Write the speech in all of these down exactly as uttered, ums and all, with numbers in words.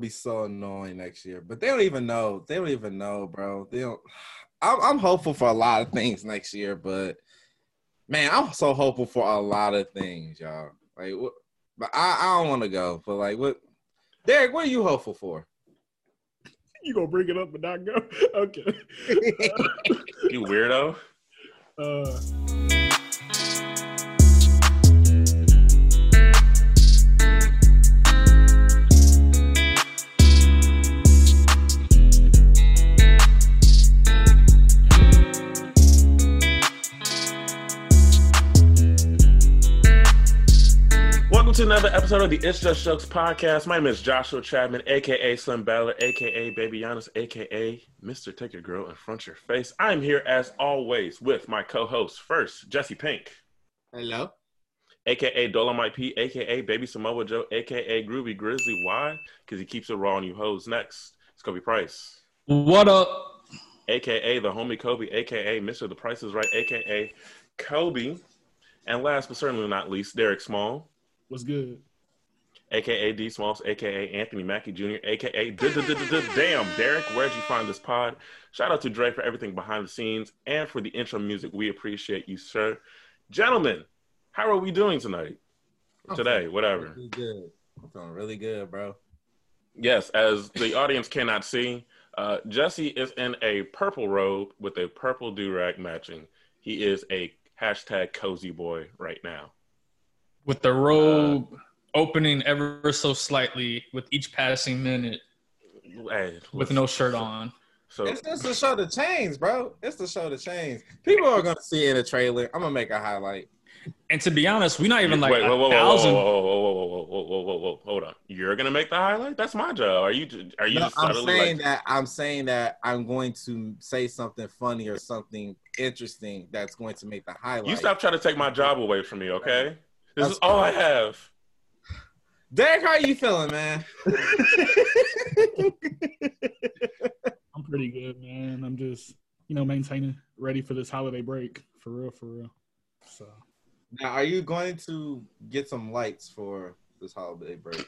be so annoying next year. But they don't even know. They don't even know, bro. They don't. I'm, I'm hopeful for a lot of things next year, but man, I'm so hopeful for a lot of things, y'all. Like, what? But I, I don't want to go. But like, what? Derek, what are you hopeful for? You gonna bring it up and not go? Okay. You weirdo. Uh. Welcome to another episode of the It's Just Jokes podcast. My name is Joshua Chapman, a k a. Slim Baller, a k a. Baby Giannis, a k a. Mister Take Your Girl in Front Your Face. I'm here as always with my co-host. First, Jesse Pink. Hello. a k a. Dolomite P, a k a. Baby Samoa Joe, a k a. Groovy Grizzly. Why? Because he keeps it raw on you hoes. Next, it's Kobe Price. What up? a k a. The homie Kobe, a k a. Mister The Price is Right, a k a. Kobe. And last but certainly not least, Derek Small. What's good? A K A D Smalls, A K A Anthony Mackie Junior, A K A Damn Derek. Where'd you find this pod? Shout out to Dre for everything behind the scenes and for the intro music. We appreciate you, sir. Gentlemen, how are we doing tonight? I'm Today, whatever. Really good. I'm feeling really good, bro. Yes, as the audience cannot see, uh, Jesse is in a purple robe with a purple do-rag matching. He is a hashtag cozy boy right now. With the robe uh, opening ever so slightly with each passing minute, hey, with no shirt on. So it's just to show the chains, bro. It's to show the chains. People are gonna see it in the trailer. I'm gonna make a highlight. And to be honest, we're not even like Wait, a whoa, whoa, thousand. Whoa, whoa, whoa, whoa, whoa, whoa, whoa, whoa, whoa, hold on. You're gonna make the highlight? That's my job. Are you? Are you? No, just I'm saying like... that. I'm saying that I'm going to say something funny or something interesting that's going to make the highlight. You stop trying to take my job away from me, okay? This That's is all I have. Derek, how are you feeling, man? I'm pretty good, man. I'm just, you know, maintaining, ready for this holiday break. For real, for real. So now, are you going to get some lights for this holiday break?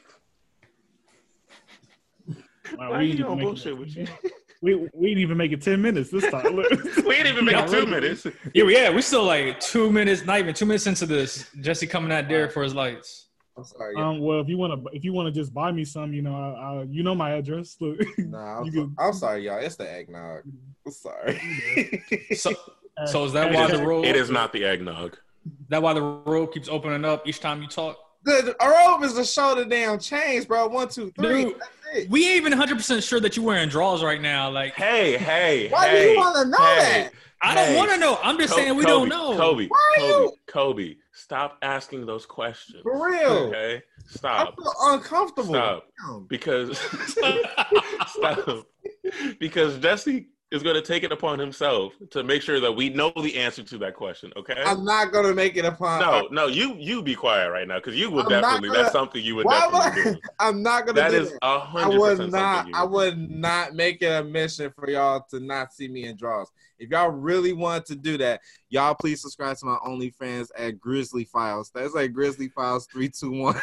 Wow, Why we you on bullshit it, with you? We we didn't even make it ten minutes this time. We didn't even make yeah, it two minutes. Yeah, yeah, we still like two minutes, not even two minutes into this. Jesse coming at Derek for his lights. I'm sorry. Yeah. Um, well, if you want to, if you want to just buy me some, you know, I, I, you know my address. Look. Nah, I'm, so, I'm sorry, y'all. It's the eggnog. I'm sorry. so, so is that why the road? It is not the eggnog. That why the road keeps opening up each time you talk? The robe is to show the damn chains, bro. One, two, three. Dude, we ain't even one hundred percent sure that you're wearing drawers right now. Like, hey, hey, why hey, do you want to know hey, that? I hey. don't want to know. I'm just Co- saying we Kobe, don't know. Kobe, why are Kobe, you? Kobe, stop asking those questions. For real. Okay, stop. I feel uncomfortable. Stop. Because stop. Because Jesse is going to take it upon himself to make sure that we know the answer to that question, okay? I'm not going to make it upon... No, no, you you be quiet right now, because you would I'm definitely... Gonna, that's something you would why definitely would I, do. I'm not going to do that. That is one hundred percent I would not, something you I would would not make it a mission for y'all to not see me in draws. If y'all really want to do that, y'all please subscribe to my OnlyFans at Grizzly Files. That's like Grizzly Files three two one.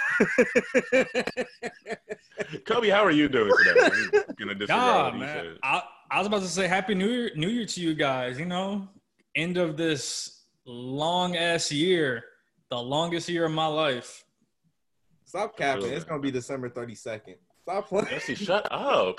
Kobe, how are you doing today? I'm gonna disregard nah, what you man. said. I, I was about to say Happy New Year, New Year to you guys. You know, end of this long ass year, the longest year of my life. Stop capping. It's gonna be December thirty-second. Stop playing. Jesse, shut up.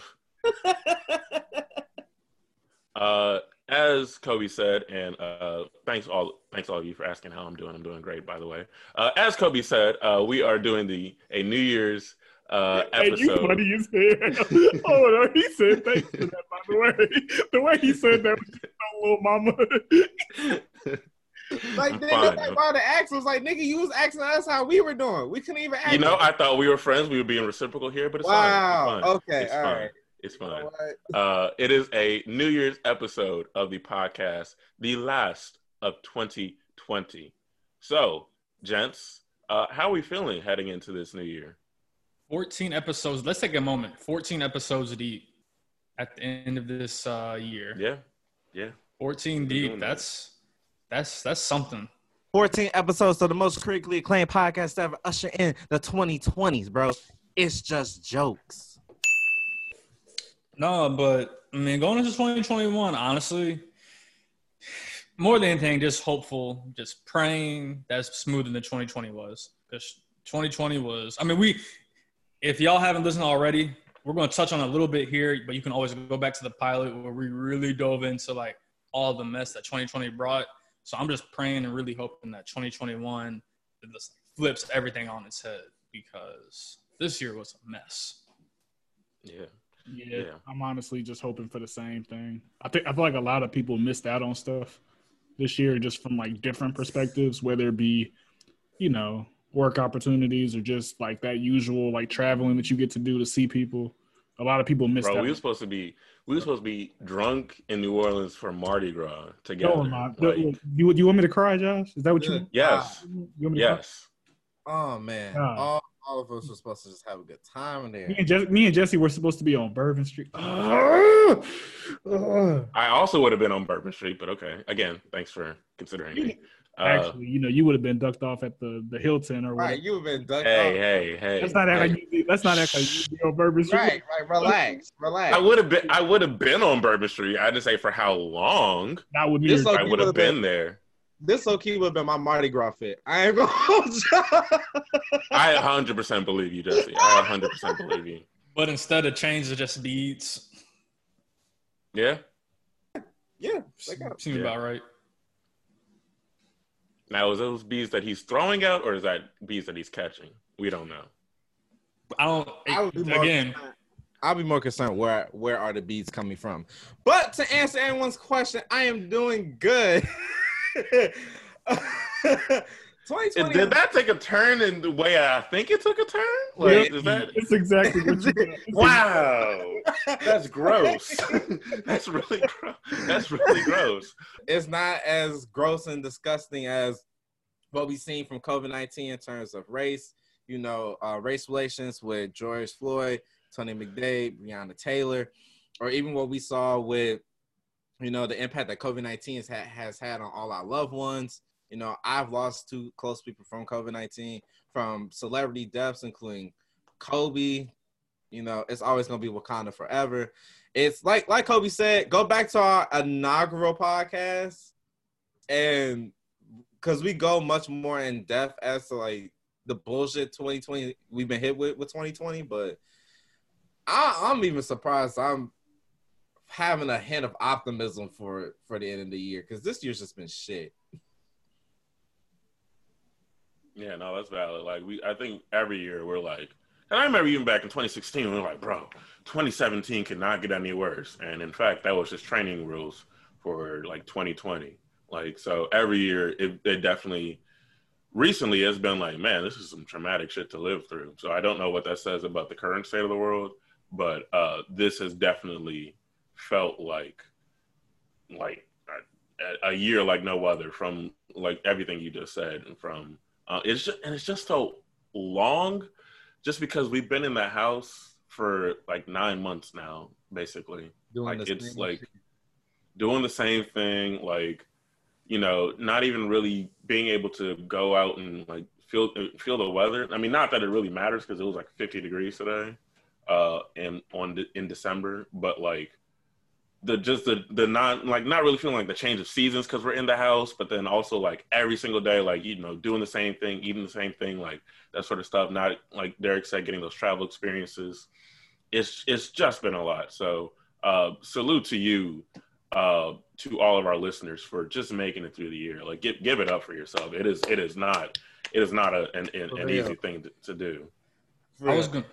uh, as Kobe said, and uh, thanks all, thanks all of you for asking how I'm doing. I'm doing great, by the way. Uh, as Kobe said, uh, we are doing the a New Year's uh, episode. Hey, you funny as hell. Oh no, he said thanks for that. By the way, the way he said that was just no little mama. Like, then nobody wanted to ask. Was like, nigga, you was asking us how we were doing. We couldn't even ask. You know, you. I thought we were friends. We were being reciprocal here, but it's wow. fine. It's fine. Okay, it's all fine. right. It's fine. You know uh, it is a New Year's episode of the podcast, the last of twenty twenty. So, gents, uh, how are we feeling heading into this new year? fourteen episodes. Let's take a moment. fourteen episodes deep at the end of this uh, year. Yeah, yeah. fourteen deep. That's that's that's something. fourteen episodes of the most critically acclaimed podcast ever usher in the twenty twenties, bro. It's just jokes. No, but I mean, going into twenty twenty-one, honestly, more than anything, just hopeful, just praying that's smoother than twenty twenty was. Because twenty twenty was, I mean, we, if y'all haven't listened already, we're going to touch on a little bit here, but you can always go back to the pilot where we really dove into like all the mess that twenty twenty brought. So I'm just praying and really hoping that twenty twenty-one just flips everything on its head, because this year was a mess. Yeah. Yeah, Yeah. I'm honestly just hoping for the same thing. I think I feel like a lot of people missed out on stuff this year, just from like different perspectives, whether it be, you know, work opportunities or just like that usual like traveling that you get to do to see people. A lot of people missed Bro, out. we were supposed to be we were supposed to be drunk in New Orleans for Mardi Gras together. No, I'm not. Like, you, you you want me to cry, Josh? Is that what you Good want? yes. You want me to cry? Yes. Oh man, God. all, all of us were supposed to just have a good time in there. Me and, Jesse, me and Jesse were supposed to be on Bourbon Street. I also would have been on Bourbon Street, but okay. Again, thanks for considering me. Uh, Actually, you know, you would have been ducked off at the, the Hilton or whatever. Right, you've been ducked hey, off. hey, hey. Let's not act hey. like you. Let's not act like you be on Bourbon Street. Right, right. Relax, relax. I would have been I would have been on Bourbon Street. I didn't say for how long. Not with me. This or- like- I would have been there. This low key would have been my Mardi Gras fit. I ain't gonna hold you. I one hundred percent believe you, Jesse. I one hundred percent believe you. But instead of chains, it's just beads. Yeah. Yeah, they got Seems Yeah. about right. Now, is those bees that he's throwing out, or is that bees that he's catching? We don't know. I don't. I would be more Again, concerned- I'll be more concerned where where are the beats coming from. But to answer everyone's question, I am doing good. twenty twenty. Did that take a turn in the way I think it took a turn? Like, is that? It's exactly what you did. Wow, that's gross. That's really gross. That's really gross. It's not as gross and disgusting as what we've seen from COVID nineteen in terms of race, you know, uh, race relations with George Floyd, Tony McDade, Breonna Taylor, or even what we saw with, you know, the impact that COVID nineteen has, ha- has had on all our loved ones. You know, I've lost two close people from COVID nineteen, from celebrity deaths, including Kobe. You know, it's always going to be Wakanda forever. It's like, like Kobe said, go back to our inaugural podcast, and because we go much more in depth as to like the bullshit twenty twenty we've been hit with with twenty twenty. But I, I'm even surprised I'm having a hint of optimism for for the end of the year, because this year's just been shit. Yeah, no, that's valid. Like we, I think every year we're like, and I remember even back in twenty sixteen, we were like, bro, twenty seventeen cannot get any worse. And in fact, that was just training rules for like twenty twenty. Like, so every year it, it definitely recently has been like, man, this is some traumatic shit to live through. So I don't know what that says about the current state of the world, but uh, this has definitely felt like, like a, a year like no other, from like everything you just said, and from, Uh, it's just, and it's just so long, just because we've been in the house for like nine months now, basically. Doing Like the it's same like shit. doing the same thing, like, you know, not even really being able to go out and like feel feel the weather. I mean, not that it really matters, because it was like fifty degrees today, uh, in on in December, but like. The just the the not like not really feeling like the change of seasons because we're in the house, but then also like every single day, like, you know, doing the same thing, eating the same thing, like that sort of stuff. Not like Derek said, getting those travel experiences. It's it's just been a lot. So uh, salute to you, uh, to all of our listeners for just making it through the year. Like give give it up for yourself. It is it is not it is not a, an an, an easy thing to, to do. I was gonna,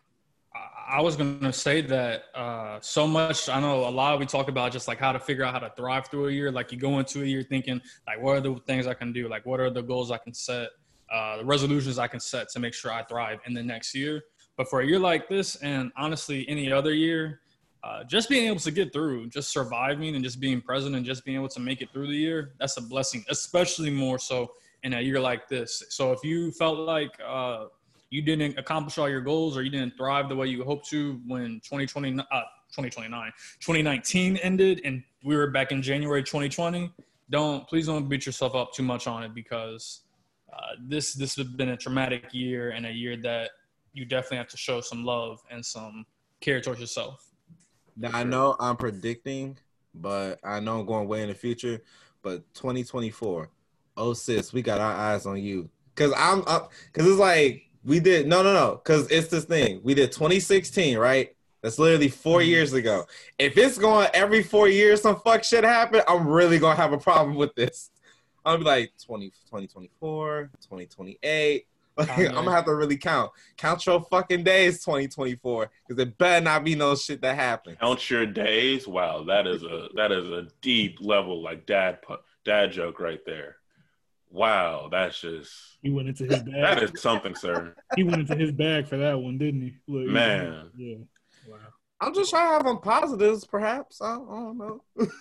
I was gonna say that uh, so much. I know a lot. We talk about just like how to figure out how to thrive through a year. Like you go into a year thinking like, what are the things I can do? Like, what are the goals I can set? Uh, the resolutions I can set to make sure I thrive in the next year. But for a year like this, and honestly any other year, uh, just being able to get through, just surviving and just being present and just being able to make it through the year, that's a blessing, especially more so in a year like this. So if you felt like uh, you didn't accomplish all your goals or you didn't thrive the way you hoped to when twenty twenty, uh, twenty twenty-nine, twenty nineteen ended and we were back in January twenty twenty, don't, please don't beat yourself up too much on it, because uh, this, this has been a traumatic year and a year that you definitely have to show some love and some care towards yourself. Now For I sure. know I'm predicting, but I know I'm going way in the future. But twenty twenty-four, oh sis, we got our eyes on you. Cause I'm up. Cause it's like we did. No, no, no. Cause it's this thing. We did twenty sixteen, right? That's literally four Mhm. years ago. If it's going every four years, some fuck shit happen, I'm really gonna have a problem with this. I'll be like twenty, twenty twenty-four, twenty twenty-eight. Like, I'm Kanye. gonna have to really count. Count your fucking days, twenty twenty-four, because it better not be no shit that happens. Count your days. Wow, that is a that is a deep level like dad pu- dad joke right there. Wow, that's just He went into his bag. that is something, sir. He went into his bag for that one, didn't he? Look, he- Man. Yeah. Wow. I'm just trying to have them positives, perhaps. I don't, I don't know.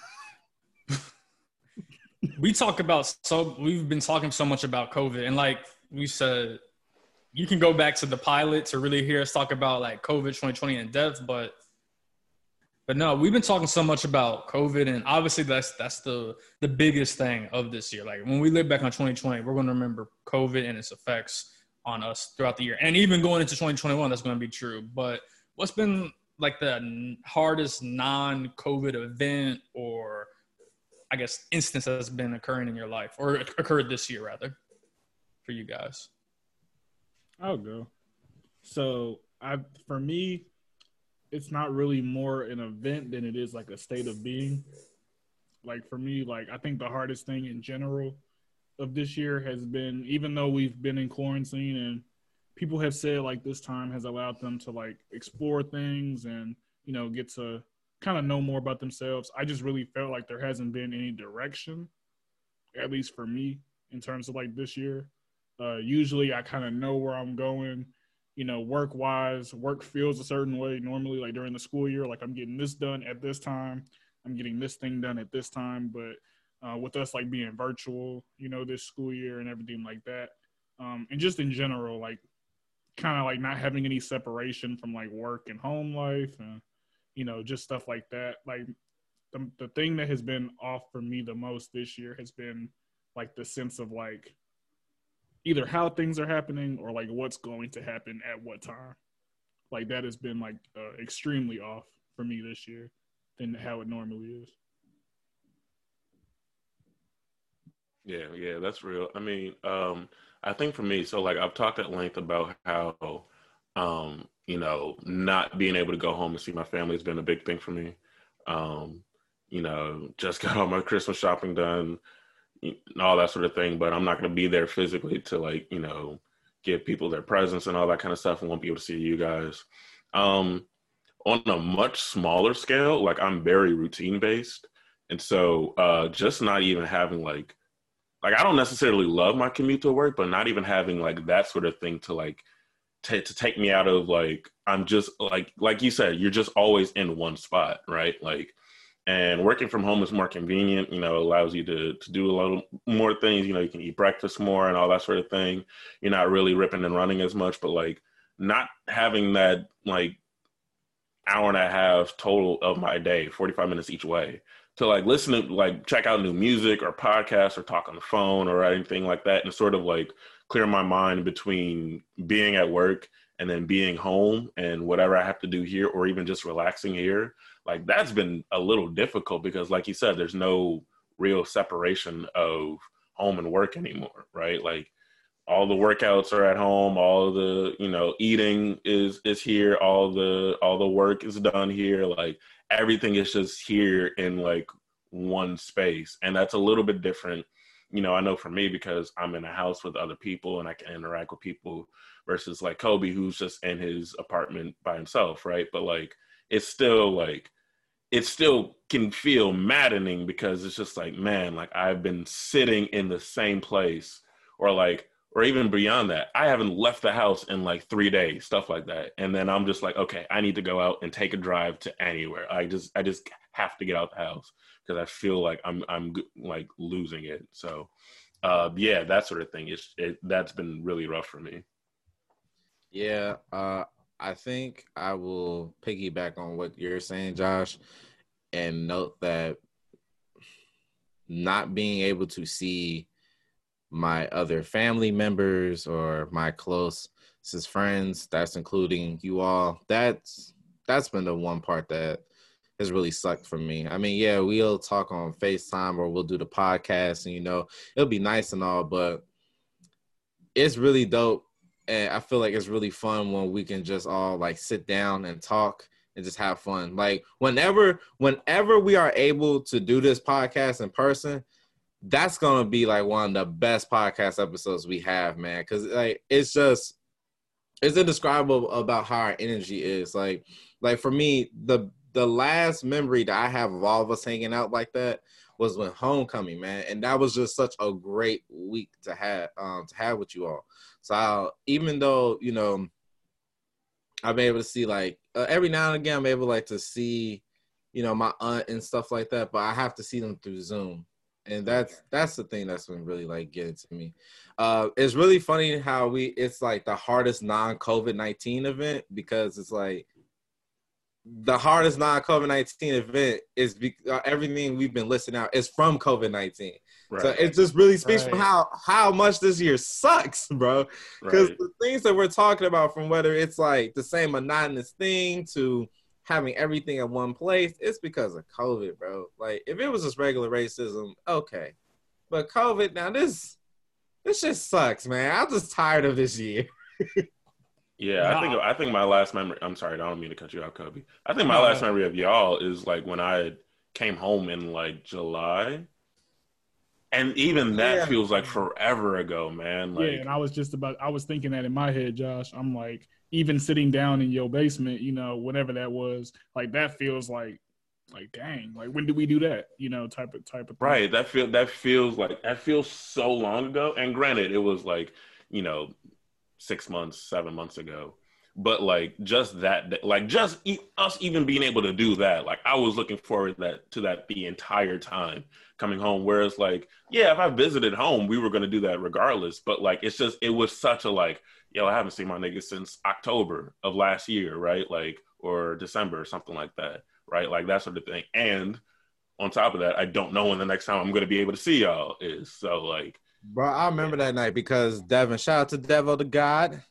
We talk about so we've been talking so much about COVID, and like we said, you can go back to the pilot to really hear us talk about like COVID twenty twenty in depth, but but no, we've been talking so much about COVID, and obviously that's that's the the biggest thing of this year. Like when we look back on twenty twenty, we're going to remember COVID and its effects on us throughout the year, and even going into twenty twenty-one, that's going to be true. But what's been like the hardest non-COVID event or I guess instance that's been occurring in your life or occurred this year rather for you guys? I'll go. So I, for me, it's not really more an event than it is like a state of being. Like for me, like I think the hardest thing in general of this year has been, even though we've been in quarantine and people have said like this time has allowed them to like explore things and, you know, get to kind of know more about themselves. I just really felt like there hasn't been any direction, at least for me, in terms of like this year. Uh, usually I kind of know where I'm going, you know, work wise. Work feels a certain way normally, like during the school year, like I'm getting this done at this time, I'm getting this thing done at this time. But uh, with us like being virtual, you know, this school year and everything like that, um, and just in general, like kind of like not having any separation from like work and home life and, you know, just stuff like that. Like the, the thing that has been off for me the most this year has been like the sense of like either how things are happening or like what's going to happen at what time. Like that has been like uh, extremely off for me this year than how it normally is. Yeah, yeah, that's real. I mean, um, I think for me, so like I've talked at length about how, um, you know, not being able to go home and see my family has been a big thing for me. Um, you know, just got all my Christmas shopping done and all that sort of thing, but I'm not going to be there physically to like, you know, give people their presents and all that kind of stuff and won't be able to see you guys. Um, on a much smaller scale, like I'm very routine based. And so uh, just not even having like, like I don't necessarily love my commute to work, but not even having like that sort of thing to like, t- to take me out of like, I'm just like, like you said, you're just always in one spot, right? Like, and working from home is more convenient, you know, allows you to, to do a little more things, you know, you can eat breakfast more and all that sort of thing. You're not really ripping and running as much, but like not having that like hour and a half total of my day, forty-five minutes each way, to like listen to like check out new music or podcasts or talk on the phone or anything like that, and sort of like clear my mind between being at work and then being home and whatever I have to do here, or even just relaxing here. Like that's been a little difficult because like you said, there's no real separation of home and work anymore, right? Like all the workouts are at home, all the, you know, eating is is here, all the all the work is done here. Like everything is just here in like one space. And that's a little bit different, you know, I know for me because I'm in a house with other people and I can interact with people versus like Kobe, who's just in his apartment by himself, right? But like it's still like it still can feel maddening because it's just like, man, like I've been sitting in the same place, or like, or even beyond that, I haven't left the house in like three days, stuff like that. And then I'm just like, okay, I need to go out and take a drive to anywhere. I just, I just have to get out the house because I feel like I'm, I'm like losing it. So, uh, yeah, that sort of thing is, it, that's been really rough for me. Yeah, uh, I think I will piggyback on what you're saying, Josh, and note that not being able to see my other family members or my closest friends, that's including you all, that's that's been the one part that has really sucked for me. I mean, yeah, we'll talk on FaceTime or we'll do the podcast, and you know, it'll be nice and all, but it's really dope. And I feel like it's really fun when we can just all like sit down and talk and just have fun. Like whenever, whenever we are able to do this podcast in person, that's gonna be like one of the best podcast episodes we have, man. Cause like it's just it's indescribable about how our energy is. Like, like for me, the the last memory that I have of all of us hanging out like that was when homecoming, man, and that was just such a great week to have um to have with you all. So I'll, even though you know I'm able to see like uh, every now and again I'm able like to see you know my aunt and stuff like that, but I have to see them through Zoom. And that's that's the thing that's been really like getting to me. Uh, it's really funny how we it's like the hardest non-COVID nineteen event because it's like the hardest non-COVID nineteen event is be, uh, everything we've been listing out is from COVID nineteen. Right. So it just really speaks right. from how how much this year sucks, bro. Because right. the things that we're talking about, from whether it's like the same monotonous thing to having everything in one place, it's because of COVID, bro. Like, if it was just regular racism, okay. But COVID, now this, this just sucks, man. I'm just tired of this year. yeah, wow. I think I think my last memory, I'm sorry, I don't mean to cut you out, Kobe. I think my no. last memory of y'all is, like, when I came home in, like, July. And even that yeah. feels like forever ago, man. Like, yeah, and I was just about, I was thinking that in my head, Josh. I'm like, even sitting down in your basement, you know, whatever that was, like that feels like, like dang, like when did we do that? You know, type of type of thing. Right. That feel that feels like that feels so long ago. And granted, it was like, you know, six months, seven months ago. But like just that, like just e- us even being able to do that, like I was looking forward to that to that the entire time coming home. Whereas like, yeah, if I visited home, we were going to do that regardless. But like, it's just, it was such a like, yo, I haven't seen my niggas since October of last year, right? Like, or December or something like that, right? Like that sort of thing. And on top of that, I don't know when the next time I'm going to be able to see y'all is. So like, bro, I remember yeah. that night because Devin, shout out to Devo the God,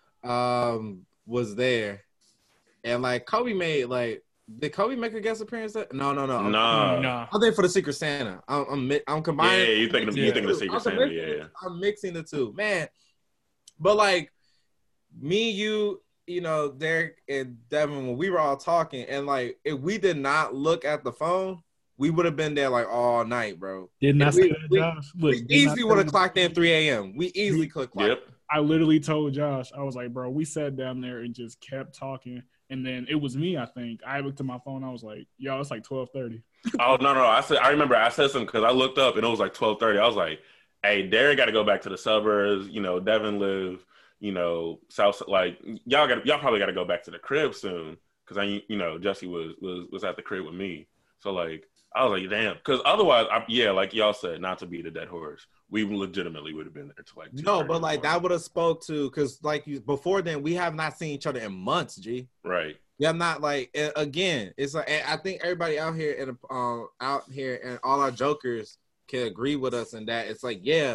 um, was there. And like Kobe made like, did Kobe make a guest appearance? That? No, no, no. No. I'm, no. I'm there for the Secret Santa. I'm, I'm, I'm combining. Yeah, you thinking of, you thinking of Secret Santa? Yeah, yeah. I'm mixing the two, man. But like me, you, you know, Derek and Devin, when we were all talking, and like if we did not look at the phone, we would have been there like all night, bro. Did not we, say that, Josh. Look, we easily would have clocked in three a.m. We easily could clock. Yep. I literally told Josh, I was like, bro, we sat down there and just kept talking. And then it was me, I think. I looked at my phone. I was like, yo, it's like twelve thirty. Oh, no, no. I said, I remember I said something because I looked up and it was like twelve thirty. I was like, hey, Derek got to go back to the suburbs. You know, Devin live, you know, south. Like, y'all got y'all probably got to go back to the crib soon because, I, you know, Jesse was, was was at the crib with me. So, like, I was like, damn. Because otherwise, I, yeah, like y'all said, not to beat a dead horse, we legitimately would have been there to like. No, but like that would have spoke to, because like you, before then, we have not seen each other in months, G. Right. Yeah, I'm not like, again, it's like, I think everybody out here and um out here and all our jokers can agree with us in that. It's like, yeah,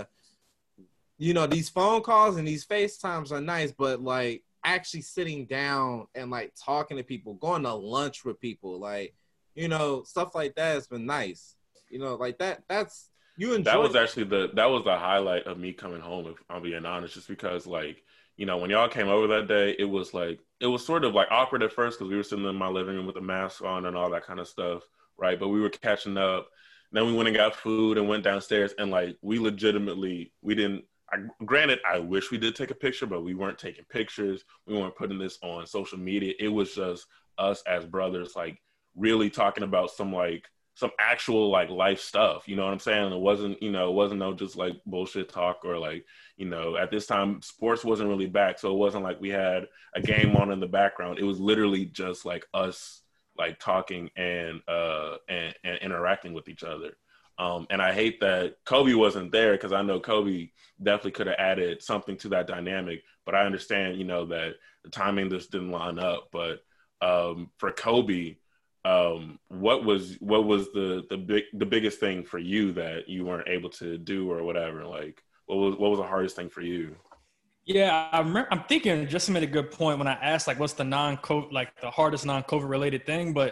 you know, these phone calls and these FaceTimes are nice, but like actually sitting down and like talking to people, going to lunch with people, like, you know, stuff like that has been nice. You know, like that, that's, you enjoy. That was actually the, that was the highlight of me coming home, if I'm being honest, just because like, you know, when y'all came over that day, it was like, it was sort of like awkward at first because we were sitting in my living room with a mask on and all that kind of stuff, right? But we were catching up. Then we went and got food and went downstairs, and like we legitimately, we didn't, I, granted, I wish we did take a picture, but we weren't taking pictures. We weren't putting this on social media. It was just us as brothers, like really talking about some like, some actual like life stuff, you know what I'm saying? It wasn't, you know, it wasn't no just like bullshit talk or like, you know, at this time sports wasn't really back. So it wasn't like we had a game on in the background. It was literally just like us like talking and, uh, and, and interacting with each other. Um, and I hate that Kobe wasn't there because I know Kobe definitely could have added something to that dynamic, but I understand, you know, that the timing just didn't line up. But um, for Kobe, Um, what was what was the the big the biggest thing for you that you weren't able to do or whatever? Like, what was what was the hardest thing for you? Yeah, I remember, I'm thinking Justin made a good point when I asked like, what's the non-COVID, like the hardest non-COVID related thing? But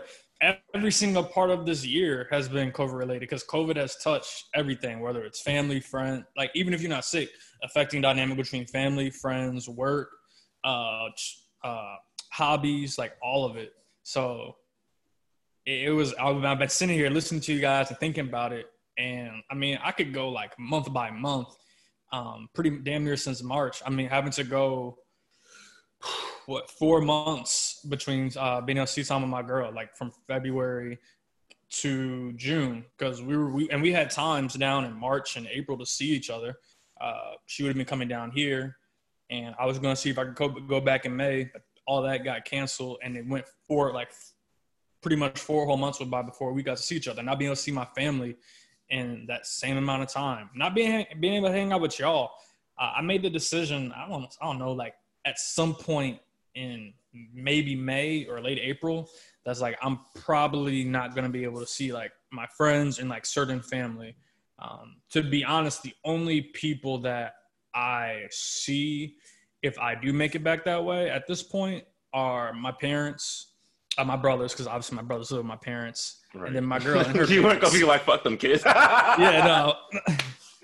every single part of this year has been COVID related because COVID has touched everything, whether it's family, friend, like even if you're not sick, affecting dynamic between family, friends, work, uh, uh, hobbies, like all of it. So it, it was, I've been sitting here listening to you guys and thinking about it. And I mean, I could go like month by month, um, pretty damn near since March. I mean, having to go, what, four months between uh, being able to see time with my girl, like from February to June, because we were, we, and we had times down in March and April to see each other. Uh, she would have been coming down here, and I was going to see if I could go, go back in May, but all that got canceled, and it went for like pretty much four whole months went by before we got to see each other. Not being able to see my family in that same amount of time, not being being able to hang out with y'all. Uh, I made the decision. I don't, I don't know, like at some point in maybe May or late April, that's like I'm probably not going to be able to see like my friends and like certain family. Um, to be honest, the only people that I see if I do make it back that way at this point are my parents, uh, my brothers, because obviously my brothers live with my parents, right. And then my girl and her You weren't gonna be like, fuck them kids. Yeah, no.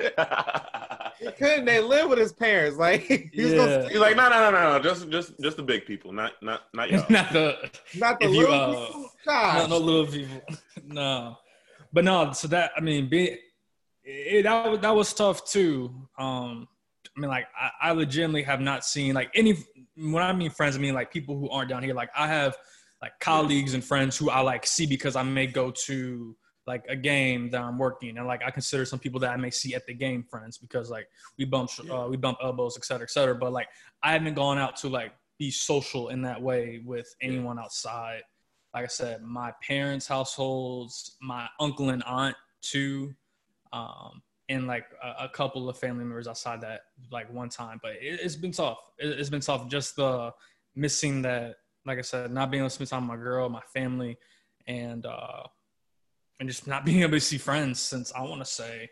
Couldn't they live with his parents? Like he's, yeah. gonna, he's like, no, no, no, no, no, just, just, just the big people, not, not, not y'all. not the, not the if little you, uh, people. Gosh. No, no little people. No, but no. So that I mean, be, it, that was that was tough too. Um, I mean, like I, I legitimately have not seen like any. When I mean friends, I mean like people who aren't down here. Like I have like colleagues and friends who I like see because I may go to like a game that I'm working, and like I consider some people that I may see at the game friends because like we bump uh, we bump elbows, et cetera, et cetera. But like I haven't gone out to like be social in that way with anyone outside. Like I said, my parents' households, my uncle and aunt too, um, and like a, a couple of family members outside that like one time. But it, it's been tough. It, it's been tough. Just the missing that, like I said, not being able to spend time with my girl, my family, and uh, and just not being able to see friends since I want to say,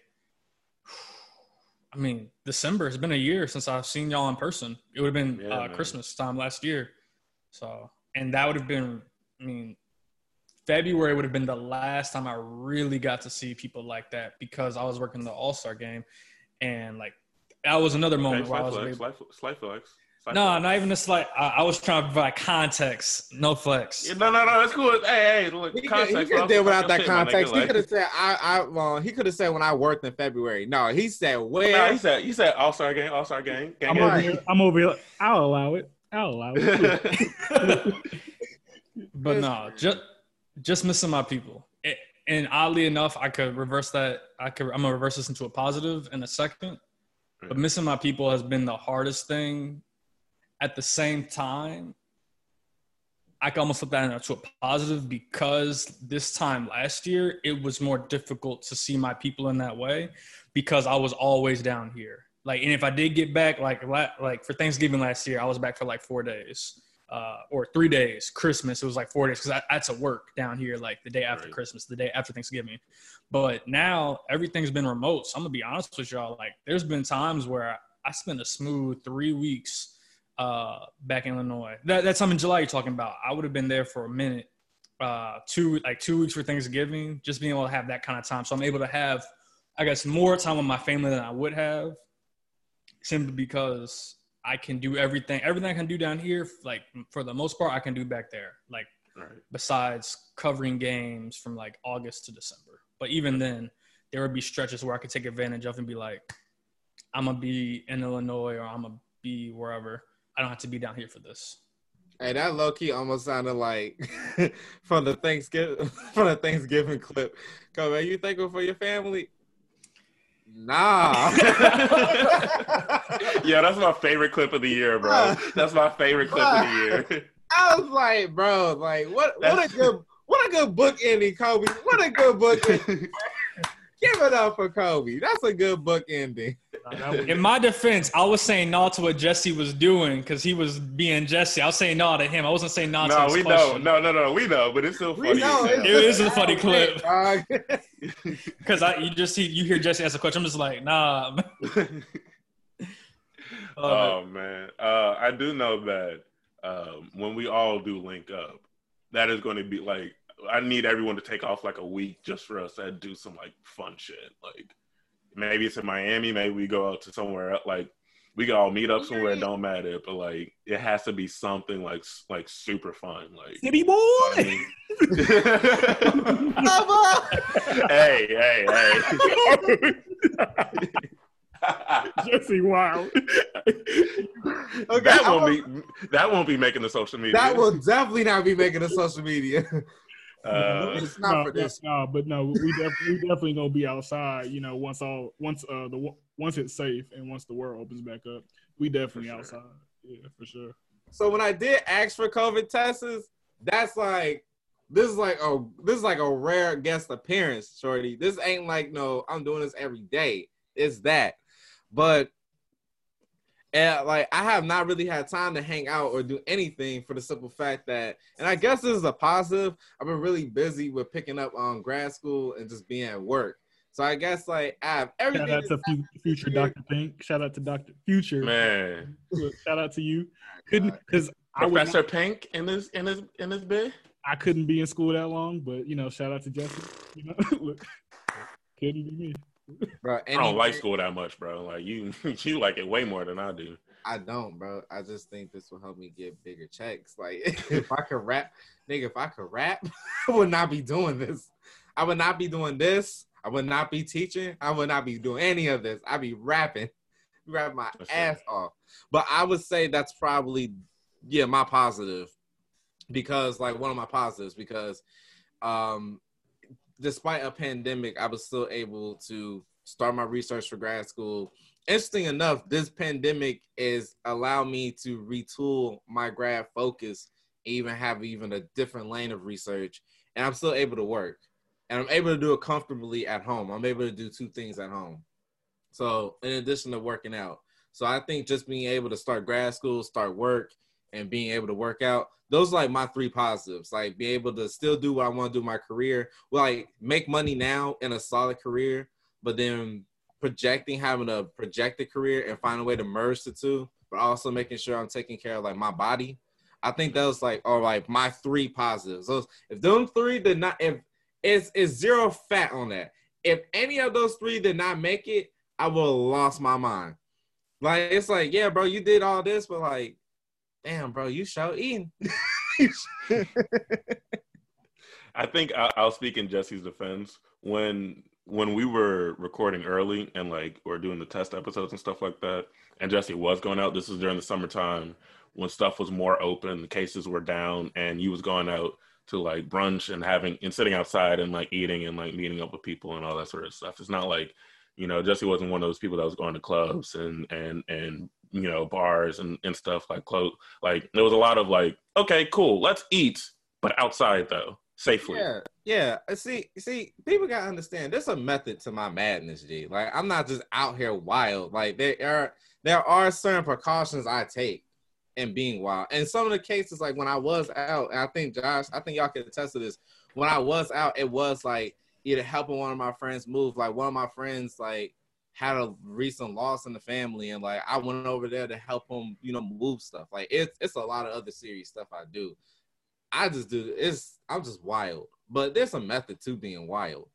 I mean, December. It's been a year since I've seen y'all in person. It would have been yeah, uh, Christmas time last year. So, and that would have been, I mean, February would have been the last time I really got to see people like that because I was working the All-Star game. And like, that was another moment okay, where I was flex, able- slight, slight flex. No, not even a slight. I, I was trying to provide context, no flex. Yeah, no, no, no, it's cool. Hey, hey, look, He context. could, he could deal without that shit, context. nigga, He could have said, "I, I." Well, he could have said when I worked in February. No, he said where. No, he said, he said All Star game, All Star game. gang, I'm gang. over here. I'm over here. I'll allow it. I'll allow it. But no, just just missing my people. It, and oddly enough, I could reverse that. I could. I'm gonna reverse this into a positive in a second. But missing my people has been the hardest thing. At the same time, I can almost flip that into a positive because this time last year, it was more difficult to see my people in that way because I was always down here. Like, and if I did get back, like, like for Thanksgiving last year, I was back for like four days uh, or three days. Christmas, it was like four days because I, I had to work down here like the day after right. Christmas, the day after Thanksgiving. But now everything's been remote. So I'm going to be honest with y'all. Like, there's been times where I, I spent a smooth three weeks uh back in Illinois. That that time in July you're talking about. I would have been there for a minute, uh two like two weeks for Thanksgiving, just being able to have that kind of time. So I'm able to have, I guess, more time with my family than I would have, simply because I can do everything. Everything I can do down here, like for the most part, I can do back there. Like Right. besides covering games from like August to December. But even then, there would be stretches where I could take advantage of and be like, I'm gonna be in Illinois or I'm gonna be wherever. I don't have to be down here for this. Hey, that low key almost sounded like from the Thanksgiving from the Thanksgiving clip. Come man, you thankful for your family? Nah. Yeah, that's my favorite clip of the year, bro. That's my favorite clip of the year. I was like, bro, like what? What a good, what a good book ending, Kobe. What a good book ending. Give it up for Kobe. That's a good book ending. In my defense, I was saying no to what Jesse was doing because he was being Jesse. I was saying no to him. I wasn't saying no, No, to his we question. know. No, no, no. We know, but it's still funny. We know, as hell. It is a funny clip. Dog. Because I you just see you hear Jesse ask a question. I'm just like, nah. Oh man, uh, I do know that um, when we all do link up, that is going to be like I need everyone to take off like a week just for us to do some like fun shit. Like maybe it's in Miami, maybe we go out to somewhere else, like we can all meet up somewhere. It don't matter, but like it has to be something like like super fun. Like City boy. I mean, hey, hey, hey. Jesse, wow. Okay, that I won't will- be that won't be making the social media. That will definitely not be making the social media. Uh, It's not no, for this. No, no, but no, we definitely, we definitely gonna be outside. You know, once all, once uh the once it's safe and once the world opens back up, we definitely sure. outside. Yeah, for sure. So when I did ask for COVID tests, that's like this is like a this is like a rare guest appearance, shorty. This ain't like no, I'm doing this every day. It's that, but and like I have not really had time to hang out or do anything for the simple fact that, and I guess this is a positive. I've been really busy with picking up on um, grad school and just being at work. So I guess like I have everything. Shout out to fu- future Doctor Pink. Shout out to Doctor Future. man, Look, shout out to you. Couldn't because I would Professor not, Pink in this in this in this bit. I couldn't be in school that long, but you know, shout out to Jesse. You know, look, couldn't be me. Bro, I don't like anything- school that much, bro. Like you, you like it way more than I do. I don't, bro. I just think this will help me get bigger checks. Like if I could rap, nigga, if I could rap, I would not be doing this. I would not be doing this. I would not be teaching. I would not be doing any of this. I'd be rapping, rapping my That's ass off. But I would say that's probably, yeah, my positive. Because like one of my positives, because um, despite a pandemic, I was still able to start my research for grad school. Interesting enough, this pandemic is allow me to retool my grad focus, even have even a different lane of research, and I'm still able to work. And I'm able to do it comfortably at home. I'm able to do two things at home. So in addition to working out. So I think just being able to start grad school, start work, and being able to work out, those are like my three positives. Like be able to still do what I want to do in my career. Well, like make money now in a solid career, but then projecting, having a projected career and find a way to merge the two, but also making sure I'm taking care of like my body. I think those like are like my three positives. Those if them three did not, if it's it's zero fat on that. If any of those three did not make it, I would have lost my mind. Like it's like, yeah, bro, you did all this, but like, damn, bro, you show eating. I think I, I'll speak in Jesse's defense. When when we were recording early and like we're doing the test episodes and stuff like that, and Jesse was going out. This was during the summertime when stuff was more open, the cases were down, and you was going out to like brunch and having and sitting outside and like eating and like meeting up with people and all that sort of stuff. It's not like, you know, Jesse wasn't one of those people that was going to clubs and and and you know bars and, and stuff like close. Like there was a lot of like, okay, cool, let's eat, but outside though, safely. Yeah, yeah. See, see, people gotta understand. There's a method to my madness, G. Like I'm not just out here wild. Like there are there are certain precautions I take in being wild. And some of the cases, like when I was out, and I think Josh, I think y'all can attest to this. When I was out, it was like either helping one of my friends move. Like one of my friends, like had a recent loss in the family, and like I went over there to help him, you know, move stuff. Like it's it's a lot of other serious stuff I do. I just do it's I'm just wild, but there's a method to being wild.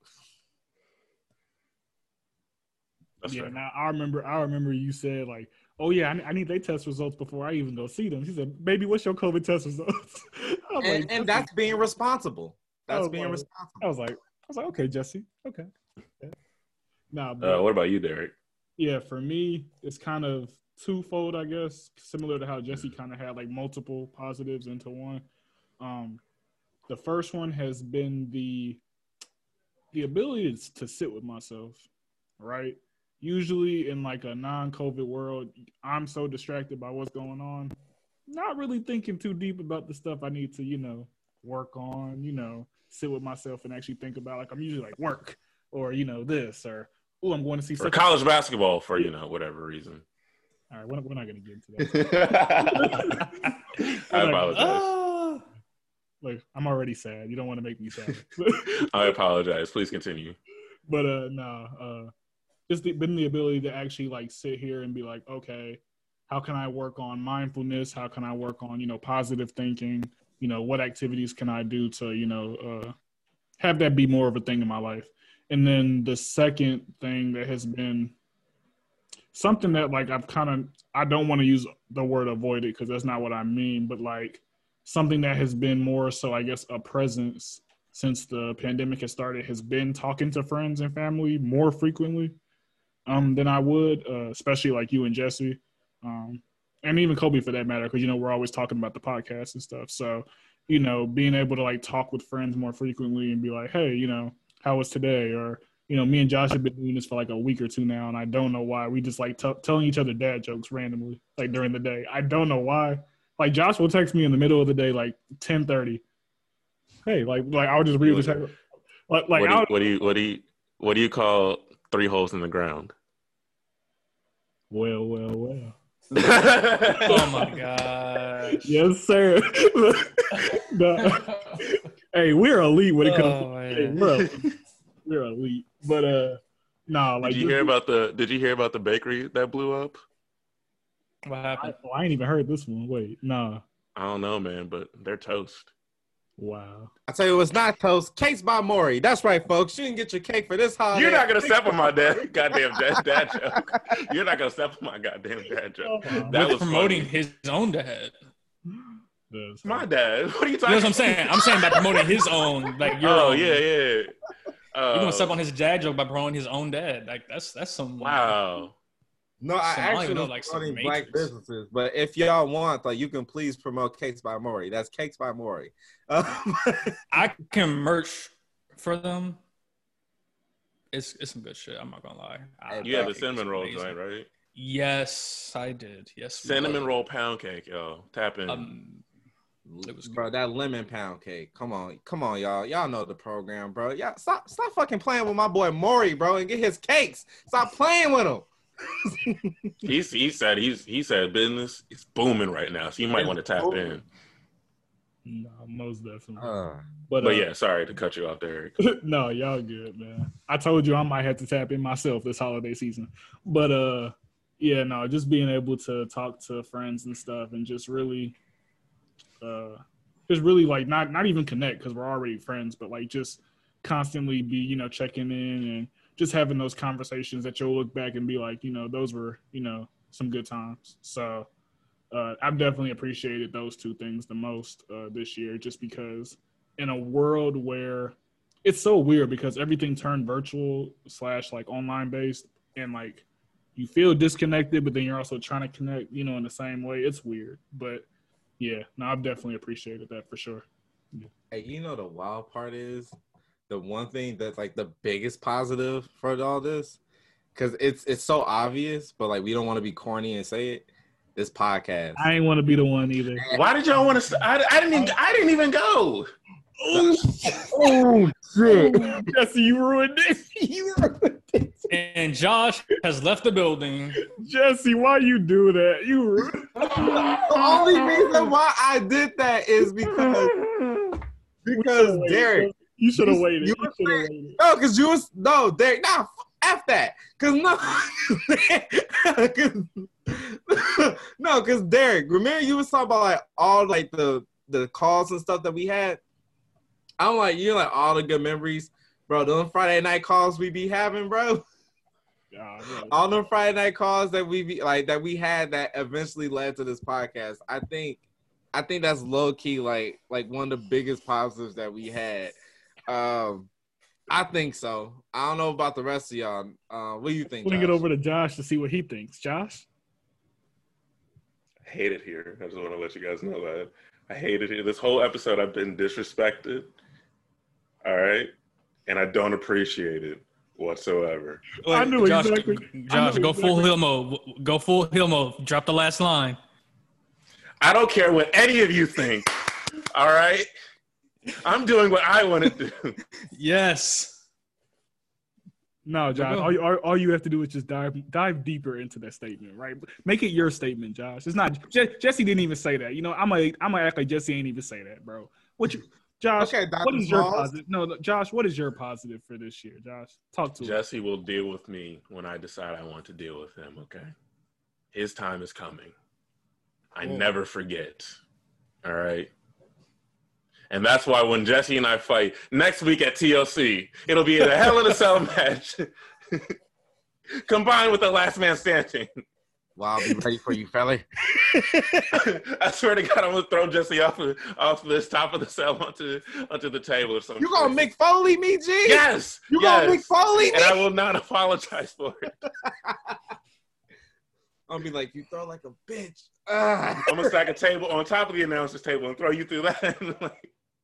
That's yeah, fair. now I remember. I remember you said like, "Oh yeah, I, I need their test results before I even go see them." She said, "Baby, what's your COVID test results?" I was And, like, and that's being responsible. That's was being like- responsible. I was like, I was like, okay, Jesse, okay. Nah, but Uh, what about you, Derek? yeah, for me, it's kind of twofold, I guess, similar to how Jesse kind of had like multiple positives into one. Um, the first one has been the the ability to, to sit with myself, right? Usually in like a non-COVID world, I'm so distracted by what's going on, not really thinking too deep about the stuff I need to, you know, work on, you know, sit with myself and actually think about. Like I'm usually like work or, you know, this or, oh, I'm going to see For such college basketball, for you know whatever reason. All right, we're, we're not going to get into that. I apologize. Ah. Like I'm already sad. You don't want to make me sad. I apologize. Please continue. But uh no, uh just the, been the ability to actually like sit here and be like, okay, how can I work on mindfulness? How can I work on, you know, positive thinking? you know, what activities can I do to, you know, uh, have that be more of a thing in my life. And then the second thing that has been something that like I've kind of, I don't want to use the word avoid it because that's not what I mean, but like something that has been more so, I guess, a presence since the pandemic has started has been talking to friends and family more frequently um, than I would, uh, especially like you and Jesse. Um, and even Kobe for that matter, because, you know, we're always talking about the podcast and stuff. So, you know, being able to like talk with friends more frequently and be like, hey, you know, how was today? Or, you know, me and Josh have been doing this for like a week or two now, and I don't know why. We just like t- telling each other dad jokes randomly, like during the day. I don't know why. Like Josh will text me in the middle of the day, like ten thirty. Hey, like, like I'll just read the text. Like, like what, do you, what do you, what do you, what do you call three holes in the ground? Well, well, well. Oh my gosh. Yes, sir. No. Hey, we're elite when it comes Oh, to hey, we're, we're elite. But uh no, nah, like did you hear about the did you hear about the bakery that blew up? What happened? I, oh, I ain't even heard this one. Wait, nah. I don't know, man, but they're toast. Wow. I tell you, it's not toast. Cakes by Maury. That's right, folks. You can get your cake for this holiday. You're not gonna step on my dad, goddamn dad, dad joke. You're not gonna step on my goddamn dad joke. Oh, that With was promoting funny. his own dad. My dad. What are you You talking? know what I'm saying? I'm saying by promoting his own, like your Oh own. yeah, yeah. Uh, You're gonna step on his dad joke by promoting his own dad. Like that's that's some Wow. No, I Some- I don't actually even know, was like, some promoting black Matrix. businesses. But if y'all want, like, you can please promote Cakes by Maury. That's Cakes by Maury. Um, I can merch for them. It's it's some good shit. I'm not gonna lie. I- Hey, You had bro, the cinnamon it's roll amazing. joint, right? Yes, I did. Yes, Cinnamon brother. roll pound cake, yo. Tap in. Um, It was bro, that lemon pound cake. Come on, come on, y'all. Y'all know the program, bro. Y'all stop, stop fucking playing with my boy Maury, bro, and get his cakes. Stop playing with him. He's he said he's he said business is booming right now, so you might It's want to tap booming. in. No, most definitely. Uh, but, But uh, yeah, sorry to cut you off there. no, y'all good, man. I told you I might have to tap in myself this holiday season. But uh yeah, no, just being able to talk to friends and stuff and just really uh just really like not not even connect because we're already friends, but like just constantly be, you know, checking in and just having those conversations that you'll look back and be like, you know, those were, you know, some good times. So uh, I've definitely appreciated those two things the most uh, this year, just because in a world where it's so weird because everything turned virtual slash like online based and like you feel disconnected, but then you're also trying to connect, you know, in the same way. It's weird, but yeah, no, I've definitely appreciated that for sure. Yeah. Hey, you know the wild part is the one thing that's like the biggest positive for all this, because it's it's so obvious, but like we don't want to be corny and say it. This podcast. I ain't want to be the one either. Why did y'all want to? St- I, I didn't. Even, I didn't even go. Oh, oh shit! Jesse, you ruined it. You ruined it. and Josh has left the building. Jesse, why you do that? You ruined The only reason why I did that is because because Derek. You should have You- waited. you You should have waited. No, because you was no Derek. Nah, f that. Cause no, cause, no, cause Derek. Remember you was talking about like all like the the calls and stuff that we had. I'm like you're like all the good memories, bro. Those Friday night calls we be having, bro. Yeah, really. All the Friday night calls that we be like that we had that eventually led to this podcast. I think, I think that's low key like like one of the biggest positives that we had. Um, I think so. I don't know about the rest of y'all. Uh, what do you think? Fling Josh? it over to Josh to see what he thinks. Josh? I hate it here. I just want to let you guys know that I hate it here. This whole episode, I've been disrespected. All right, and I don't appreciate it whatsoever. I knew Josh, exactly. Josh, I knew go exactly. full hill mode. Go full hill mode. Drop the last line. I don't care what any of you think. All right, I'm doing what I want to do. Yes. No, Josh. go. All you, all, all you have to do is just dive dive deeper into that statement, right? Make it your statement, Josh. It's not Je- Jesse didn't even say that. You know, I'm gonna I'm gonna act like Jesse ain't even say that, bro. What you, Josh? Okay, Doctor what is your Smalls. positive? No, no, Josh. What is your positive for this year, Josh? Talk to us. Jesse will deal with me when I decide I want to deal with him. Okay, his time is coming. I Whoa. never forget. All right. And that's why when Jesse and I fight next week at T L C, it'll be a Hell in a Cell match combined with the Last Man Standing. Well, I'll be ready for you, fella. I swear to God, I'm gonna throw Jesse off of, off this top of the cell onto onto the table or something. You gonna Mick Foley me, G? Yes. You yes. gonna Mick Foley me? And I will not apologize for it. I'm gonna be like, you throw like a bitch. Ah. I'm gonna stack a table on top of the announcer's table and throw you through that.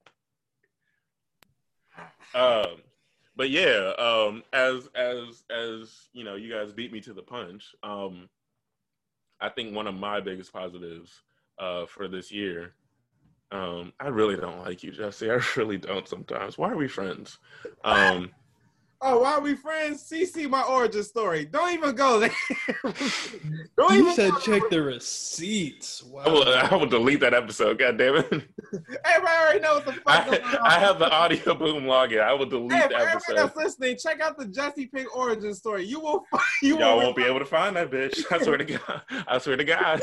um, but yeah, um, as as as you know, you guys beat me to the punch. Um, I think one of my biggest positives uh, for this year. Um, I really don't like you, Jesse. I really don't. Sometimes. Why are we friends? Um, Oh, why are we friends? C C my origin story. Don't even go there. Don't You even said go check there. the receipts. Wow. I will, I will delete that episode. God damn it! Everybody already knows what the fuck going I, on. I have the audio boom login. I will delete Hey, the for everybody episode. that's listening, check out the Jesse Pink origin story. You will find you Y'all will won't be able to find that bitch. I swear to God. I swear to God.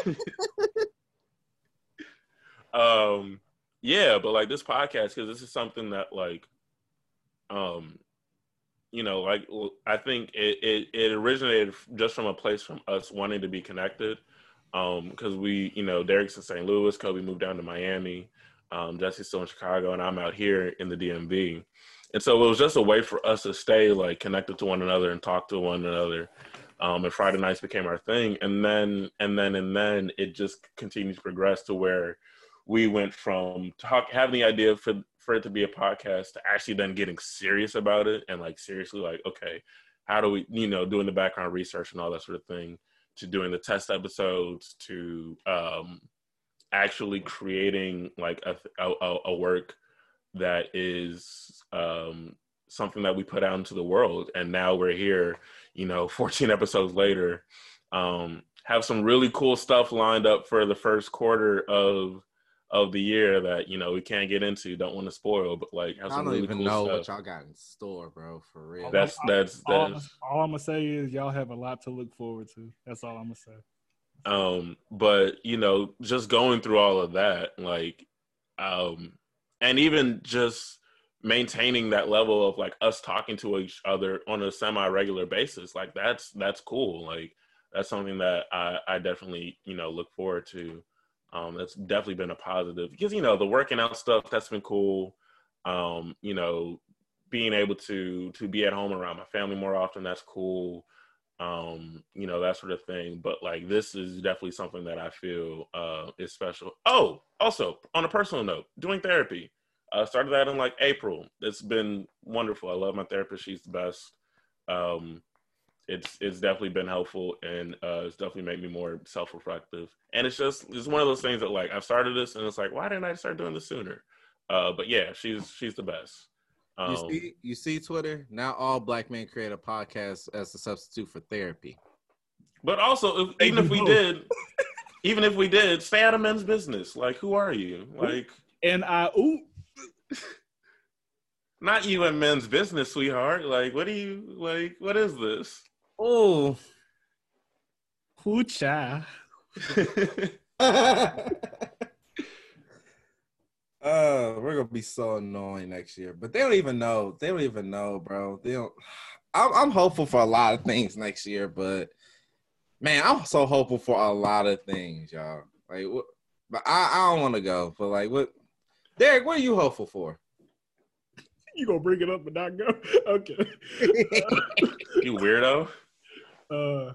um, yeah, but like this podcast, because this is something that like, um, you know, like I think it, it it originated just from a place from us wanting to be connected. Um, because we, you know, Derek's in Saint Louis, Kobe moved down to Miami, um, Jesse's still in Chicago, and I'm out here in the D M V. And so it was just a way for us to stay like connected to one another and talk to one another. Um, and Friday nights became our thing. And then, and then, and then it just continued to progress to where we went from talk, having the idea for, for it to be a podcast to actually then getting serious about it. And like, seriously, like, okay, how do we, you know, doing the background research and all that sort of thing, to doing the test episodes, to um, actually creating like a, a, a work that is um, something that we put out into the world. And now we're here, you know, fourteen episodes later, um, have some really cool stuff lined up for the first quarter of of the year that, you know, we can't get into, don't want to spoil, but like have I some don't really even cool know stuff. what y'all got in store, bro, for real. That's, that's, all, that's, all I'm gonna say is y'all have a lot to look forward to. That's all I'm gonna say. um, but you know, just going through all of that, like, um, and even just maintaining that level of like us talking to each other on a semi-regular basis, like that's that's cool. Like that's something that I, I definitely, you know, look forward to. Um, that's definitely been a positive because, you know, the working out stuff, that's been cool. Um, you know, being able to to be at home around my family more often, that's cool. Um, you know, that sort of thing. But like this is definitely something that I feel uh, is special. Oh, also on a personal note, doing therapy. I uh, started that in like April. It's been wonderful. I love my therapist. She's the best. Um, it's it's definitely been helpful, and uh, it's definitely made me more self-reflective. And it's just it's one of those things that like I've started this, and it's like, why didn't I start doing this sooner? Uh, but yeah, she's she's the best. Um, you see, you see, Twitter now. All black men create a podcast as a substitute for therapy. But also, if, even if we did, even if we did, stay out of men's business. Like, who are you? Like, and I ooh. Not you and men's business, sweetheart. Like, what do you like? What is this? Oh, hoocha. uh, we're gonna be so annoying next year, but they don't even know. They don't even know, bro. They don't. I'm, I'm hopeful for a lot of things next year, but man, I'm so hopeful for a lot of things, y'all. Like, what? But I, I don't want to go. But like, what? Derek, what are you hopeful for? You gonna bring it up but not go? Okay. You weirdo. Uh.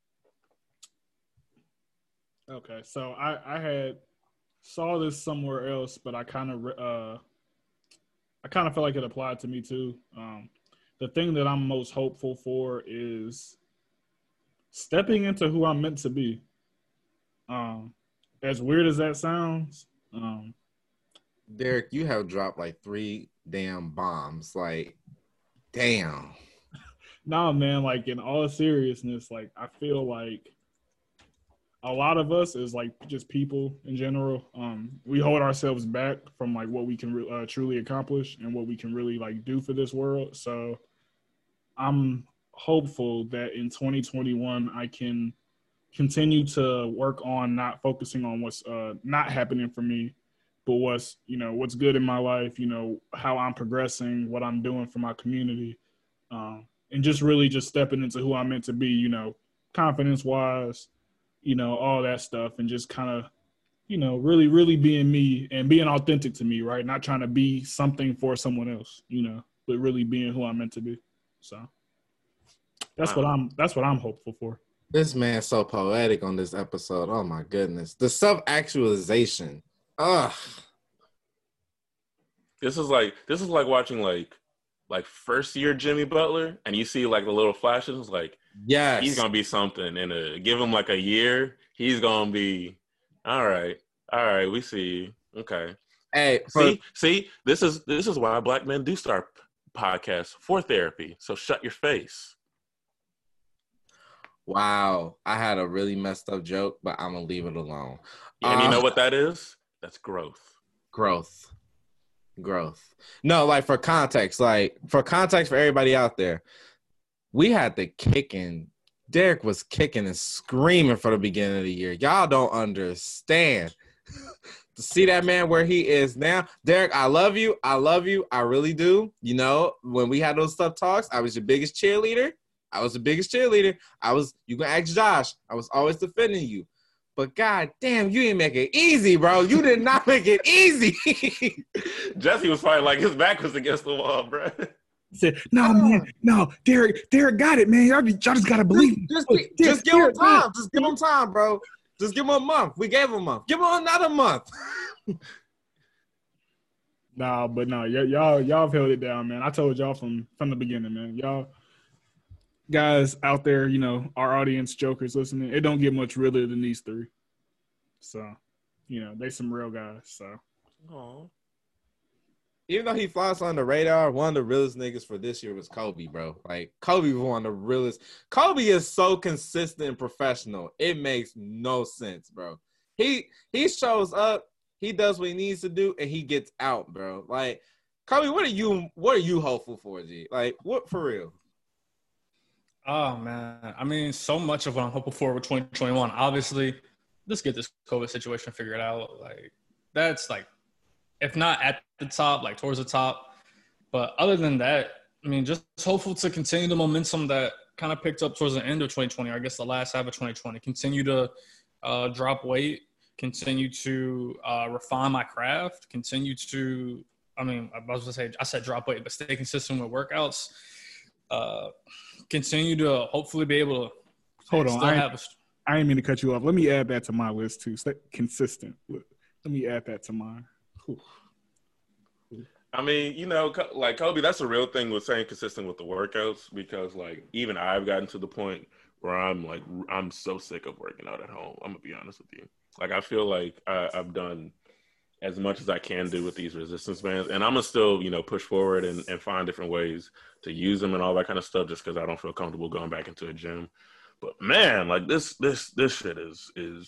Okay, so I I had saw this somewhere else, but I kind of uh I kind of feel like it applied to me too. Um, the thing that I'm most hopeful for is stepping into who I'm meant to be. Um, as weird as that sounds, um, Derek, you have dropped like three damn bombs. Like, damn. nah, man. Like in all seriousness, like I feel like a lot of us is like just people in general. Um, we hold ourselves back from like what we can re- uh, truly accomplish and what we can really like do for this world. So I'm hopeful that in twenty twenty-one I can continue to work on not focusing on what's uh, not happening for me but what's, you know, what's good in my life, you know, how I'm progressing, what I'm doing for my community, um, and just really just stepping into who I'm meant to be, you know, confidence-wise, you know, all that stuff, and just kind of, you know, really, really being me and being authentic to me, right? Not trying to be something for someone else, you know, but really being who I'm meant to be. So that's wow. what I'm, that's what I'm hopeful for. This man's so poetic on this episode. Oh my goodness. The self-actualization. Ugh. This is like, this is like watching like, like first year Jimmy Butler, and you see like the little flashes, like, yes, he's going to be something. And uh, give him like a year, he's going to be, all right, all right, we see you. Okay. Hey, for- see, see, this is this is why black men do start podcasts, for therapy. So shut your face. Wow, I had a really messed up joke, but I'm gonna leave it alone. And uh, you know what that is? That's growth. Growth. Growth. No, like for context, like for context for everybody out there, we had the kicking. Derek was kicking and screaming for the beginning of the year. Y'all don't understand. To see that man where he is now. Derek, I love you. I love you. I really do. You know, when we had those tough talks, I was your biggest cheerleader. I was the biggest cheerleader. I was, you can ask Josh. I was always defending you. But God damn, you didn't make it easy, bro. You did not make it easy. Jesse was probably like his back was against the wall, bro. He said, no, oh. man, no, Derek, Derek got it, man. Y'all, y'all just got to believe. Just, just, oh, just give Derek, him time. Man. Just give him time, bro. Just give him a month. We gave him a month. Give him another month. Nah, but no, y- y'all, y'all have held it down, man. I told y'all from, from the beginning, man. Y'all guys out there, you know, our audience, jokers listening, it don't get much realer than these three. So, you know, they some real guys. So, Aww. Even though he flies on the radar, one of the realest niggas for this year was Kobe, bro. Like, Kobe was one of the realest. Kobe is so consistent and professional. It makes no sense, bro. He he shows up, he does what he needs to do, and he gets out, bro. Like, Kobe, what are you what are you hopeful for, G? Like, what for real? Oh, man. I mean, so much of what I'm hopeful for with twenty twenty-one. Obviously, let's get this COVID situation figured out. Like, that's like, if not at the top, like towards the top. But other than that, I mean, just hopeful to continue the momentum that kind of picked up towards the end of twenty twenty, or I guess the last half of twenty twenty. Continue to uh, drop weight, continue to uh, refine my craft, continue to, I mean, I was going to say, I said drop weight, but stay consistent with workouts. Uh, continue to hopefully be able to Hold on, I, have a, I didn't mean to cut you off. Let me add that to my list too. Stay consistent. Let me add that to mine. Whew. I mean, you know, like Kobe, that's a real thing with staying consistent with the workouts, because like even I've gotten to the point where I'm like, I'm so sick of working out at home. I'm gonna be honest with you. Like, I feel like I, I've done as much as I can do with these resistance bands, and I'm gonna still, you know, push forward and, and find different ways to use them and all that kind of stuff, just because I don't feel comfortable going back into a gym. But man, like this, this, this shit is is.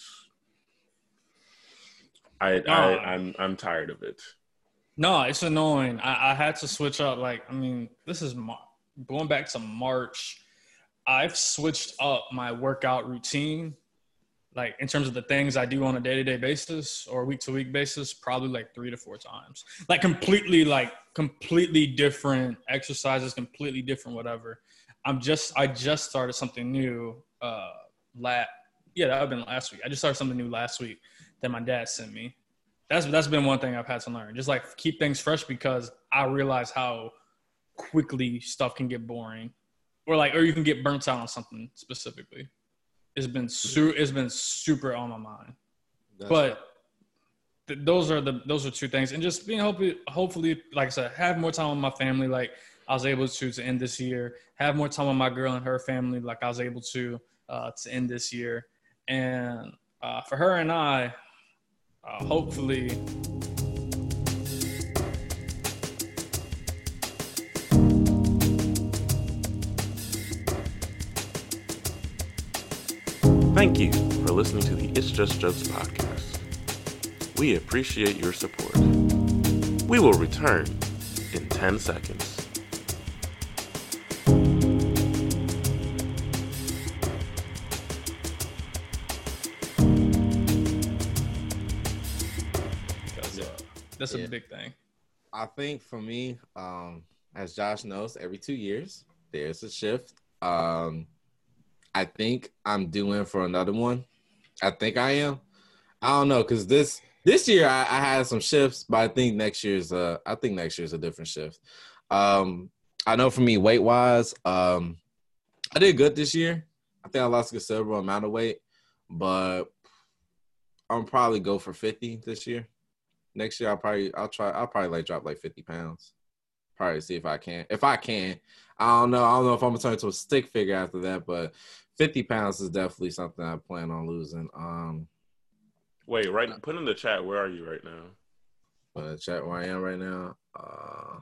I, no, I I'm I'm tired of it. No, it's annoying. I, I had to switch up. Like, I mean, this is Mar- going back to March. I've switched up my workout routine, like in terms of the things I do on a day-to-day basis or week-to-week basis, probably like three to four times. Like completely, like completely different exercises, completely different whatever. I'm just, I just started something new. Uh, la- yeah, that would have been last week. I just started something new last week that my dad sent me. That's that's been one thing I've had to learn. Just like keep things fresh, because I realize how quickly stuff can get boring, or like, or you can get burnt out on something specifically. It's been su- it's been super on my mind. That's but th- those are the those are two things, and just being hopefully hopefully like I said, have more time with my family. Like I was able to to end this year. Have more time with my girl and her family. Like I was able to uh, to end this year, and uh, for her and I. Uh, hopefully, thank you for listening to the It's Just Jokes podcast. We appreciate your support. We will return in ten seconds. That's Yeah. a big thing. I think for me, um, as Josh knows, every two years there's a shift. Um, I think I'm due in for another one. I think I am. I don't know because this this year I, I had some shifts, but I think next year's uh I think next year's a different shift. Um, I know for me weight wise, um, I did good this year. I think I lost a considerable amount of weight, but I'll probably go for fifty this year. Next year I'll probably I'll try I'll probably like drop like fifty pounds. Probably see if I can. If I can, I don't know. I don't know if I'm gonna turn into a stick figure after that, but fifty pounds is definitely something I plan on losing. Um, Wait, right. Put in the chat. Where are you right now? uh, chat where I am right now. Uh,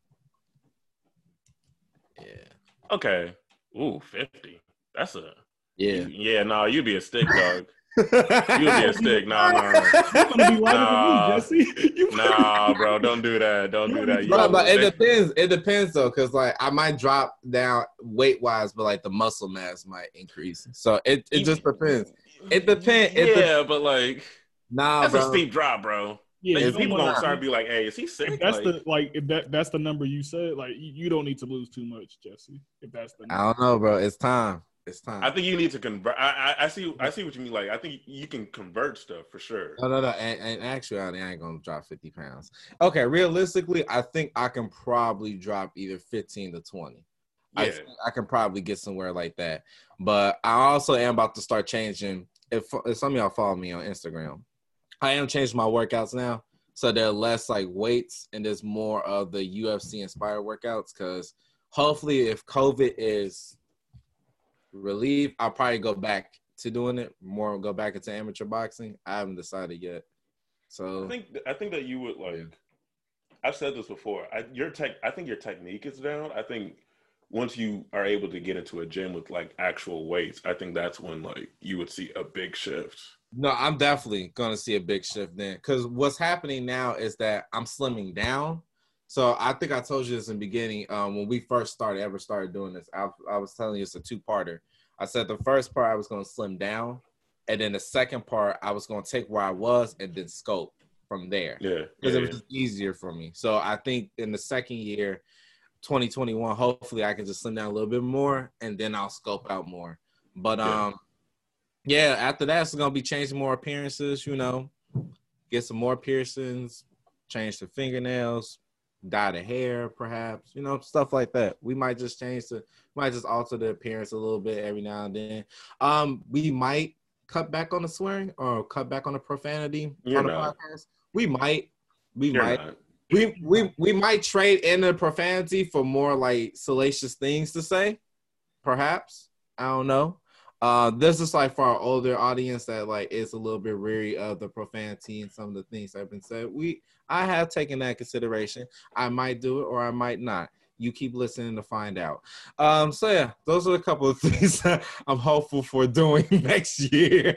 yeah, Okay. Ooh, fifty. That's a yeah. yeah. No, nah, you'd be a stick dog. You'd be a stick. No, no, no. You're gonna be lighter Nah. than me, Jesse. You Nah, bro. Don't do that. Don't do that. You Bro, know, but it they- depends. It depends though, because like I might drop down weight wise, but like the muscle mass might increase. So it, it just depends. It depends. It Yeah, but like Nah, that's bro. a steep drop, bro. Yeah, Like, you If don't people wanna- gonna start to be like, "Hey, is he If sick?" that's Like, the like if that that's the number you said. Like you, you don't need to lose too much, Jesse. If that's the I number. don't know, bro. It's time. It's time. I think you need to convert. I, I, I see. I see what you mean. Like, I think you can convert stuff for sure. No, no, no. And, and actually, I ain't gonna drop fifty pounds. Okay, realistically, I think I can probably drop either fifteen to twenty. I Yeah, think I can probably get somewhere like that. But I also am about to start changing. If, if some of y'all follow me on Instagram, I am changing my workouts now. So they're less like weights and there's more of the U F C inspired workouts. Because hopefully, if COVID is relieved, I'll probably go back to doing it more. Go back into amateur boxing. I haven't decided yet. So I think. I think that you would like. I've said this before. I, your tech. I think your technique is down. I think once you are able to get into a gym with like actual weights, I think that's when like you would see a big shift. no, I'm definitely gonna see a big shift then. Because what's happening now is that I'm slimming down. So I think I told you this in the beginning. Um, when we first started, ever started doing this, I, I was telling you it's a two-parter. I said the first part I was gonna slim down, and then the second part I was gonna take where I was and then scope from there. Yeah, Because yeah, it was just easier for me. So I think in the second year, twenty twenty-one, hopefully I can just slim down a little bit more and then I'll scope out more. But Yeah. um, yeah, after that, it's gonna be changing more appearances. You know, get some more piercings, change the fingernails, dye the hair, perhaps. You know, stuff like that. We might just change the, might just alter the appearance a little bit every now and then. Um, we might cut back on the swearing or cut back on the profanity You're on the not. podcast. We might. We You're might. not. We, we we might trade in the profanity for more like salacious things to say, perhaps. I don't know. Uh, this is like for our older audience that like is a little bit weary of the profanity and some of the things that have been said. We I have taken that into consideration. I might do it or I might not. You keep listening to find out. Um, so yeah, those are a couple of things that I'm hopeful for doing next year.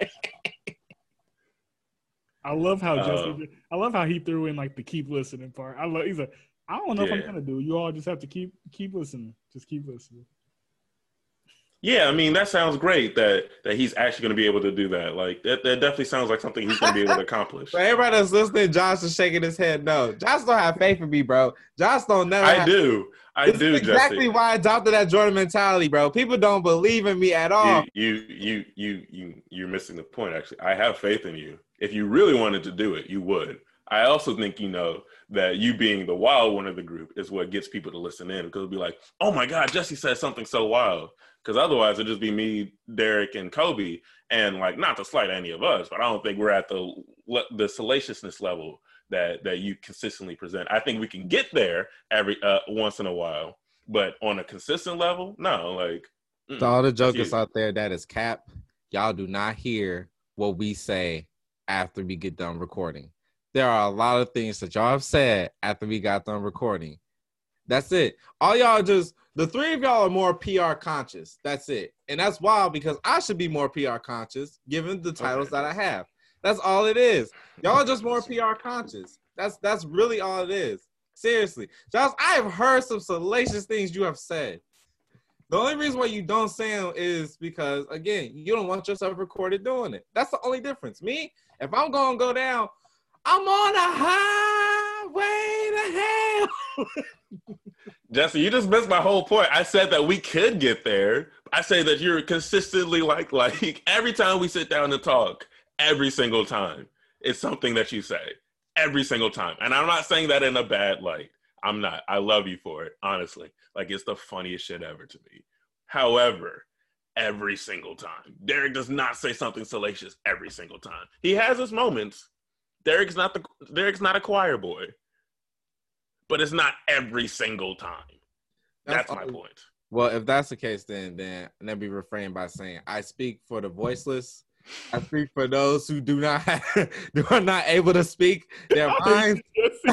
I love how Uh, Jesse. I love how he threw in like the keep listening part. I love. He's like, I don't know if I'm Yeah. gonna do. You all just have to keep keep listening. Just keep listening. Yeah, I mean that sounds great. That that he's actually going to be able to do that. Like that, that definitely sounds like something he's going to be able to accomplish. For everybody that's listening, Josh is shaking his head no. Josh don't have faith in me, bro. Josh don't never I have do. I This do, is exactly Jesse. why I adopted that Jordan mentality, bro. People don't believe in me at all. You, you, you, you, you, you're missing the point. Actually, I have faith in you. If you really wanted to do it, you would. I also think you know that you being the wild one of the group is what gets people to listen in because it'll be like, oh my God, Jesse said something so wild. Because otherwise it'd just be me, Derek, and Kobe, and like not to slight any of us, but I don't think we're at the the salaciousness level that that you consistently present. I think we can get there every uh, once in a while, but on a consistent level, no. Like mm, To all the that's jokers you. out there, that is cap. Y'all do not hear what we say after we get done recording. There are a lot of things that y'all have said after we got done recording. That's it. All y'all just, the three of y'all are more P R conscious. That's it. And that's wild because I should be more P R conscious given the titles Okay. that I have. That's all it is. Y'all are just more P R conscious. That's that's really all it is. Seriously. Josh, I have heard some salacious things you have said. The only reason why you don't say them is because, again, you don't want yourself recorded doing it. That's the only difference. Me, if I'm going to go down, I'm on a highway to hell. Jesse, you just missed my whole point. I said that we could get there. I say that you're consistently like, like every time we sit down and talk, every single time, it's something that you say every single time. And I'm not saying that in a bad light. I'm not. I love you for it, honestly. Like, it's the funniest shit ever to me. However, every single time, Derek does not say something salacious every single time. He has his moments. Derek's not the Derek's not a choir boy. But it's not every single time. That's, that's my all, point. Well, if that's the case, then then let me refrain by saying I speak for the voiceless. I speak for those who do not have, who are not able to speak their minds.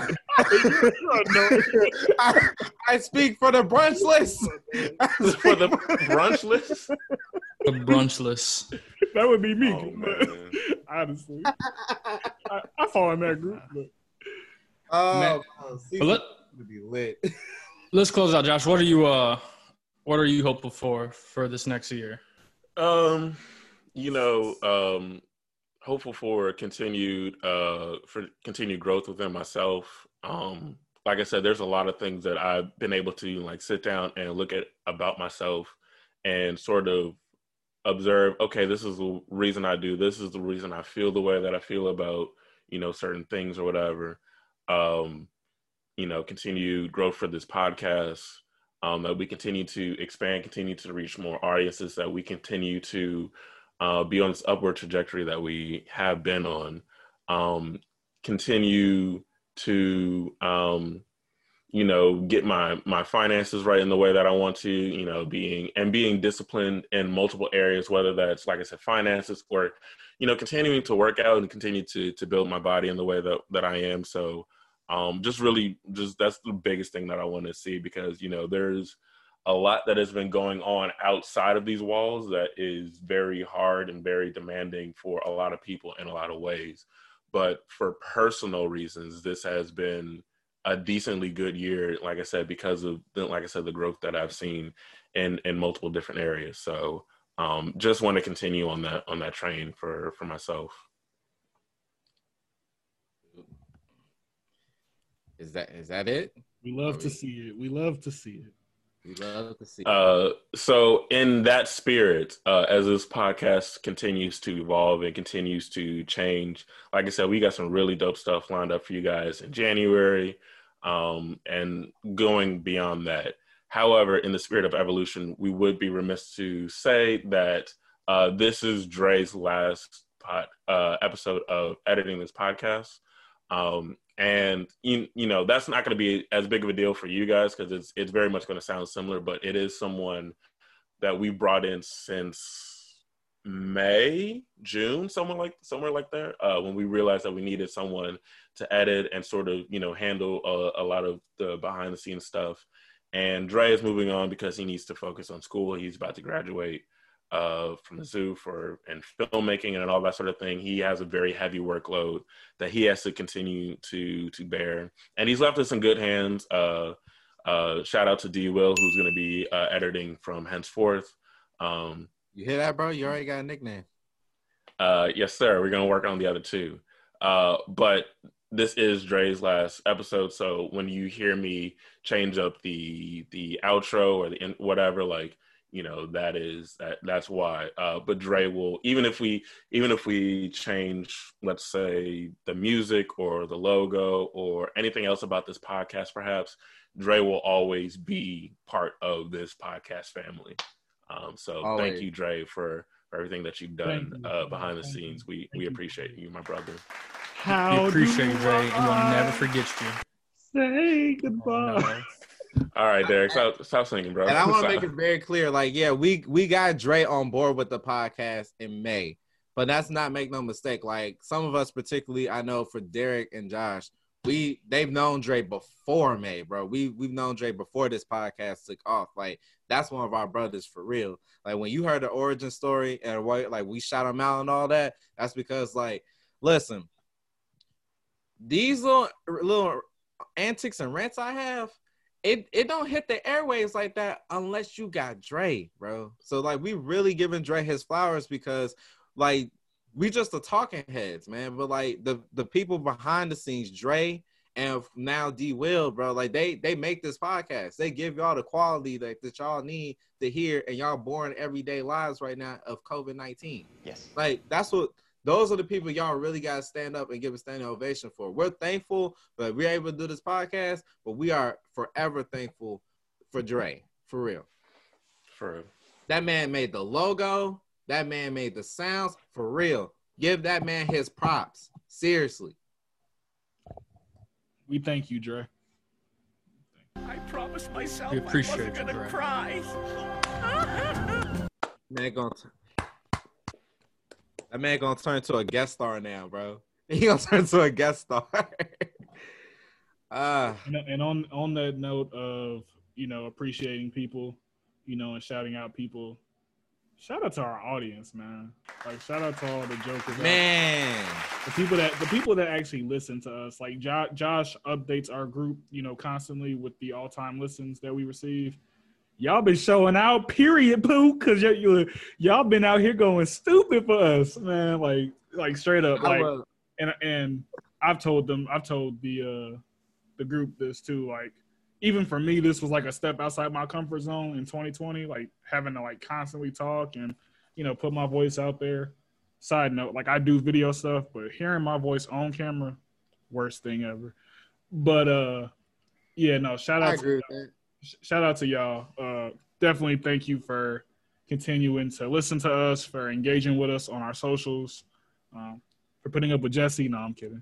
I, I speak for the brunchless. For the brunchless. The brunchless. That would be me. Oh, honestly, I, I fall in that group. But. Oh, but let, be lit. Let's close out, Josh. What are you uh what are you hopeful for for this next year? Um, you know, um hopeful for continued uh for continued growth within myself. Um, like I said, there's a lot of things that I've been able to like sit down and look at about myself and sort of observe, okay, this is the reason I do, this is the reason I feel the way that I feel about, you know, certain things or whatever. Um, you know, continue growth for this podcast, um, that we continue to expand, continue to reach more audiences, that we continue to uh, be on this upward trajectory that we have been on, um, continue to, um, you know, get my, my finances right in the way that I want to, you know, being, and being disciplined in multiple areas, whether that's, like I said, finances or, you know, continuing to work out and continue to, to build my body in the way that, that I am. So, Um, just really, just that's the biggest thing that I want to see, because, you know, there's a lot that has been going on outside of these walls that is very hard and very demanding for a lot of people in a lot of ways. But for personal reasons, this has been a decently good year, like I said, because of, the, like I said, the growth that I've seen in, in multiple different areas. So um, just want to continue on that, on that train for, for myself. Is that is that it? We love to see it. We love to see it. We love to see it. Uh, so in that spirit, uh, as this podcast continues to evolve and continues to change, like I said, we got some really dope stuff lined up for you guys in January, um, and going beyond that. However, in the spirit of evolution, we would be remiss to say that uh, this is Dre's last pod, uh, episode of editing this podcast. Um, And, you, you know, that's not going to be as big of a deal for you guys because it's it's very much going to sound similar, but it is someone that we brought in since May, June, somewhere like somewhere like that, uh, when we realized that we needed someone to edit and sort of, you know, handle a, a lot of the behind the scenes stuff. And Dre is moving on because he needs to focus on school. He's about to graduate uh, from the zoo for and filmmaking and all that sort of thing. He has a very heavy workload that he has to continue to to bear, and he's left us in good hands. Uh, uh, shout out to D Will, who's going to be uh, editing from henceforth. Um, you hear that, bro? You already got a nickname. Uh, yes, sir. We're going to work on the other two. Uh, but this is Dre's last episode, so when you hear me change up the the outro or the whatever, like, you know, that is that that's why. Uh, but Dre will, even if we even if we change, let's say, the music or the logo or anything else about this podcast, perhaps, Dre will always be part of this podcast family. Um, so always. Thank you, Dre, for, for everything that you've done you, uh, behind the thank scenes. You. We thank we appreciate you, my brother. How we appreciate you, Dre, and we'll never forget you. Say goodbye. Oh, no. All right, Derek, stop, stop singing, bro. And I want to make it very clear, like, yeah, we we got Dre on board with the podcast in May, but that's not, make no mistake. Like, some of us, particularly, I know for Derek and Josh, we they've known Dre before May, bro. We we've known Dre before this podcast took off. Like, that's one of our brothers for real. Like, when you heard the origin story and what, like, we shot him out and all that, that's because, like, listen, these little little antics and rants I have. It it don't hit the airwaves like that unless you got Dre, bro. So, like, we really giving Dre his flowers because, like, we just the talking heads, man. But like the the people behind the scenes, Dre and now D Will, bro, like they they make this podcast. They give y'all the quality that, that y'all need to hear, and y'all born everyday lives right now of COVID nineteen. Yes. Like that's what those are the people y'all really gotta stand up and give a standing ovation for. We're thankful that we're able to do this podcast, but we are forever thankful for Dre. For real. For real. That man made the logo. That man made the sounds. For real. Give that man his props. Seriously. We thank you, Dre. I promised myself We appreciate I wasn't you, gonna Dre. cry. Man gonna t- that man gonna turn to a guest star now, bro. He gonna turn to a guest star. uh, And, and on on that note of, you know, appreciating people, you know, and shouting out people, shout out to our audience, man. Like, shout out to all the jokers, out man. the people that the people that actually listen to us. Like jo- Josh updates our group, you know, constantly with the all time listens that we receive. Y'all been showing out, period, poo, because y- you y'all been out here going stupid for us, man. Like, like straight up, I like, was- and and I've told them, I've told the uh the group this too. Like, even for me, this was like a step outside my comfort zone in twenty twenty. Like having to like constantly talk and, you know, put my voice out there. Side note, like I do video stuff, but hearing my voice on camera, worst thing ever. But uh, yeah, no, shout I out agree to with that. shout out to y'all. Uh, definitely thank you for continuing to listen to us, for engaging with us on our socials, um, for putting up with Jesse. No, I'm kidding.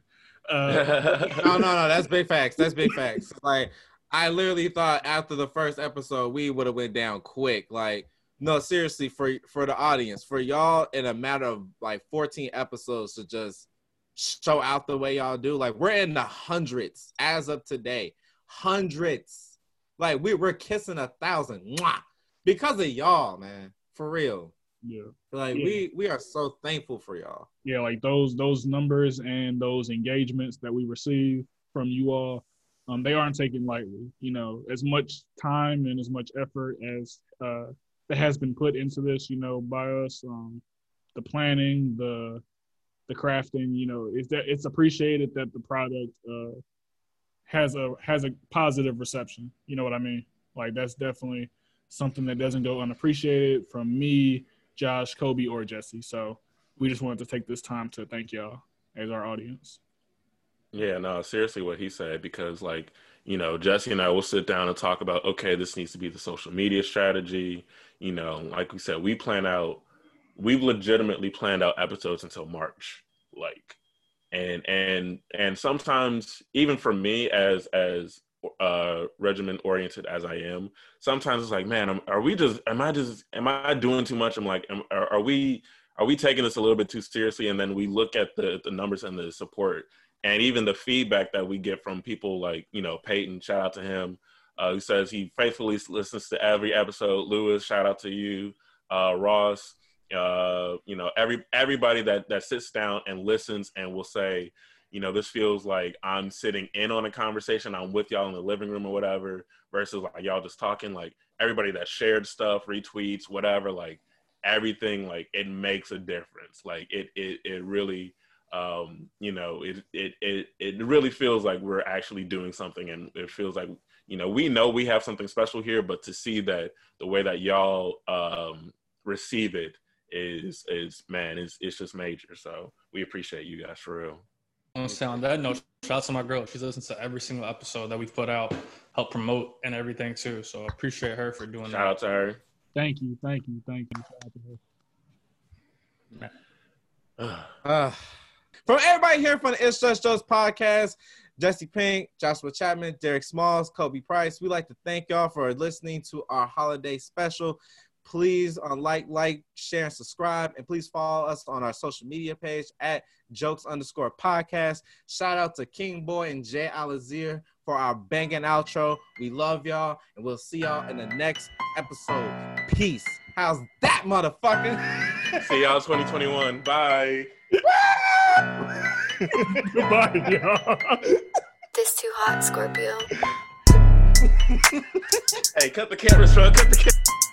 Uh, No, no, no. That's big facts. That's big facts. Like, I literally thought after the first episode, we would have went down quick. Like, no, seriously, for for the audience, for y'all, in a matter of like fourteen episodes to just show out the way y'all do. Like, we're in the hundreds as of today. Hundreds. Like, we, we're kissing a thousand. Mwah! Because of y'all, man. For real. yeah. Like, Yeah. we we are so thankful for y'all. yeah, like those those numbers and those engagements that we receive from you all, um, they aren't taken lightly. You know, as much time and as much effort as uh, that has been put into this, you know, by us, um, the planning, the the crafting, you know, it's that it's appreciated that the product uh, has a has a positive reception. You know what I mean? Like that's definitely something that doesn't go unappreciated from me, Josh, Kobe, or Jesse. So we just wanted to take this time to thank y'all as our audience. Yeah, no, seriously what he said, because like, you know, Jesse and I will sit down and talk about, okay, this needs to be the social media strategy. You know, like we said, we plan out, we've legitimately planned out episodes until March. Like, and, and, and sometimes even for me as, as uh, regiment oriented as I am, sometimes it's like, man, I'm, are we just, am I just, am I doing too much? I'm like, am, are, are we, are we taking this a little bit too seriously? And then we look at the the numbers and the support and even the feedback that we get from people like, you know, Peyton, shout out to him, uh, who says he faithfully listens to every episode. Lewis, shout out to you. Uh, Ross, uh, you know, every everybody that, that sits down and listens and will say, you know, this feels like I'm sitting in on a conversation. I'm with y'all in the living room or whatever, versus like y'all just talking. Like everybody that shared stuff, retweets, whatever, like everything, like it makes a difference. Like it, it, it really, um, you know, it, it, it, it really feels like we're actually doing something, and it feels like, you know, we know we have something special here, but to see that the way that y'all um, receive it is, is man, it's, it's just major. So we appreciate you guys for real. I want to say on that note, shout out to my girl. She listens to every single episode that we've put out, help promote and everything too. So I appreciate her for doing Shout that. out to her. Thank you, thank you, thank you. Shout out to her. Uh, from everybody here from the It's Just Jokes podcast, Jesse Pink, Joshua Chapman, Derek Smalls, Kobe Price, we'd like to thank y'all for listening to our holiday special. Please uh, like, like, share, and subscribe. And please follow us on our social media page at jokes underscore podcast. Shout out to King Boy and Jay Alazir for our banging outro. We love y'all, and we'll see y'all in the next episode. Peace. How's that, motherfucker? See y'all twenty twenty-one. Bye. Goodbye, y'all. This too hot, Scorpio. Hey, cut the cameras, bro. Cut the camera.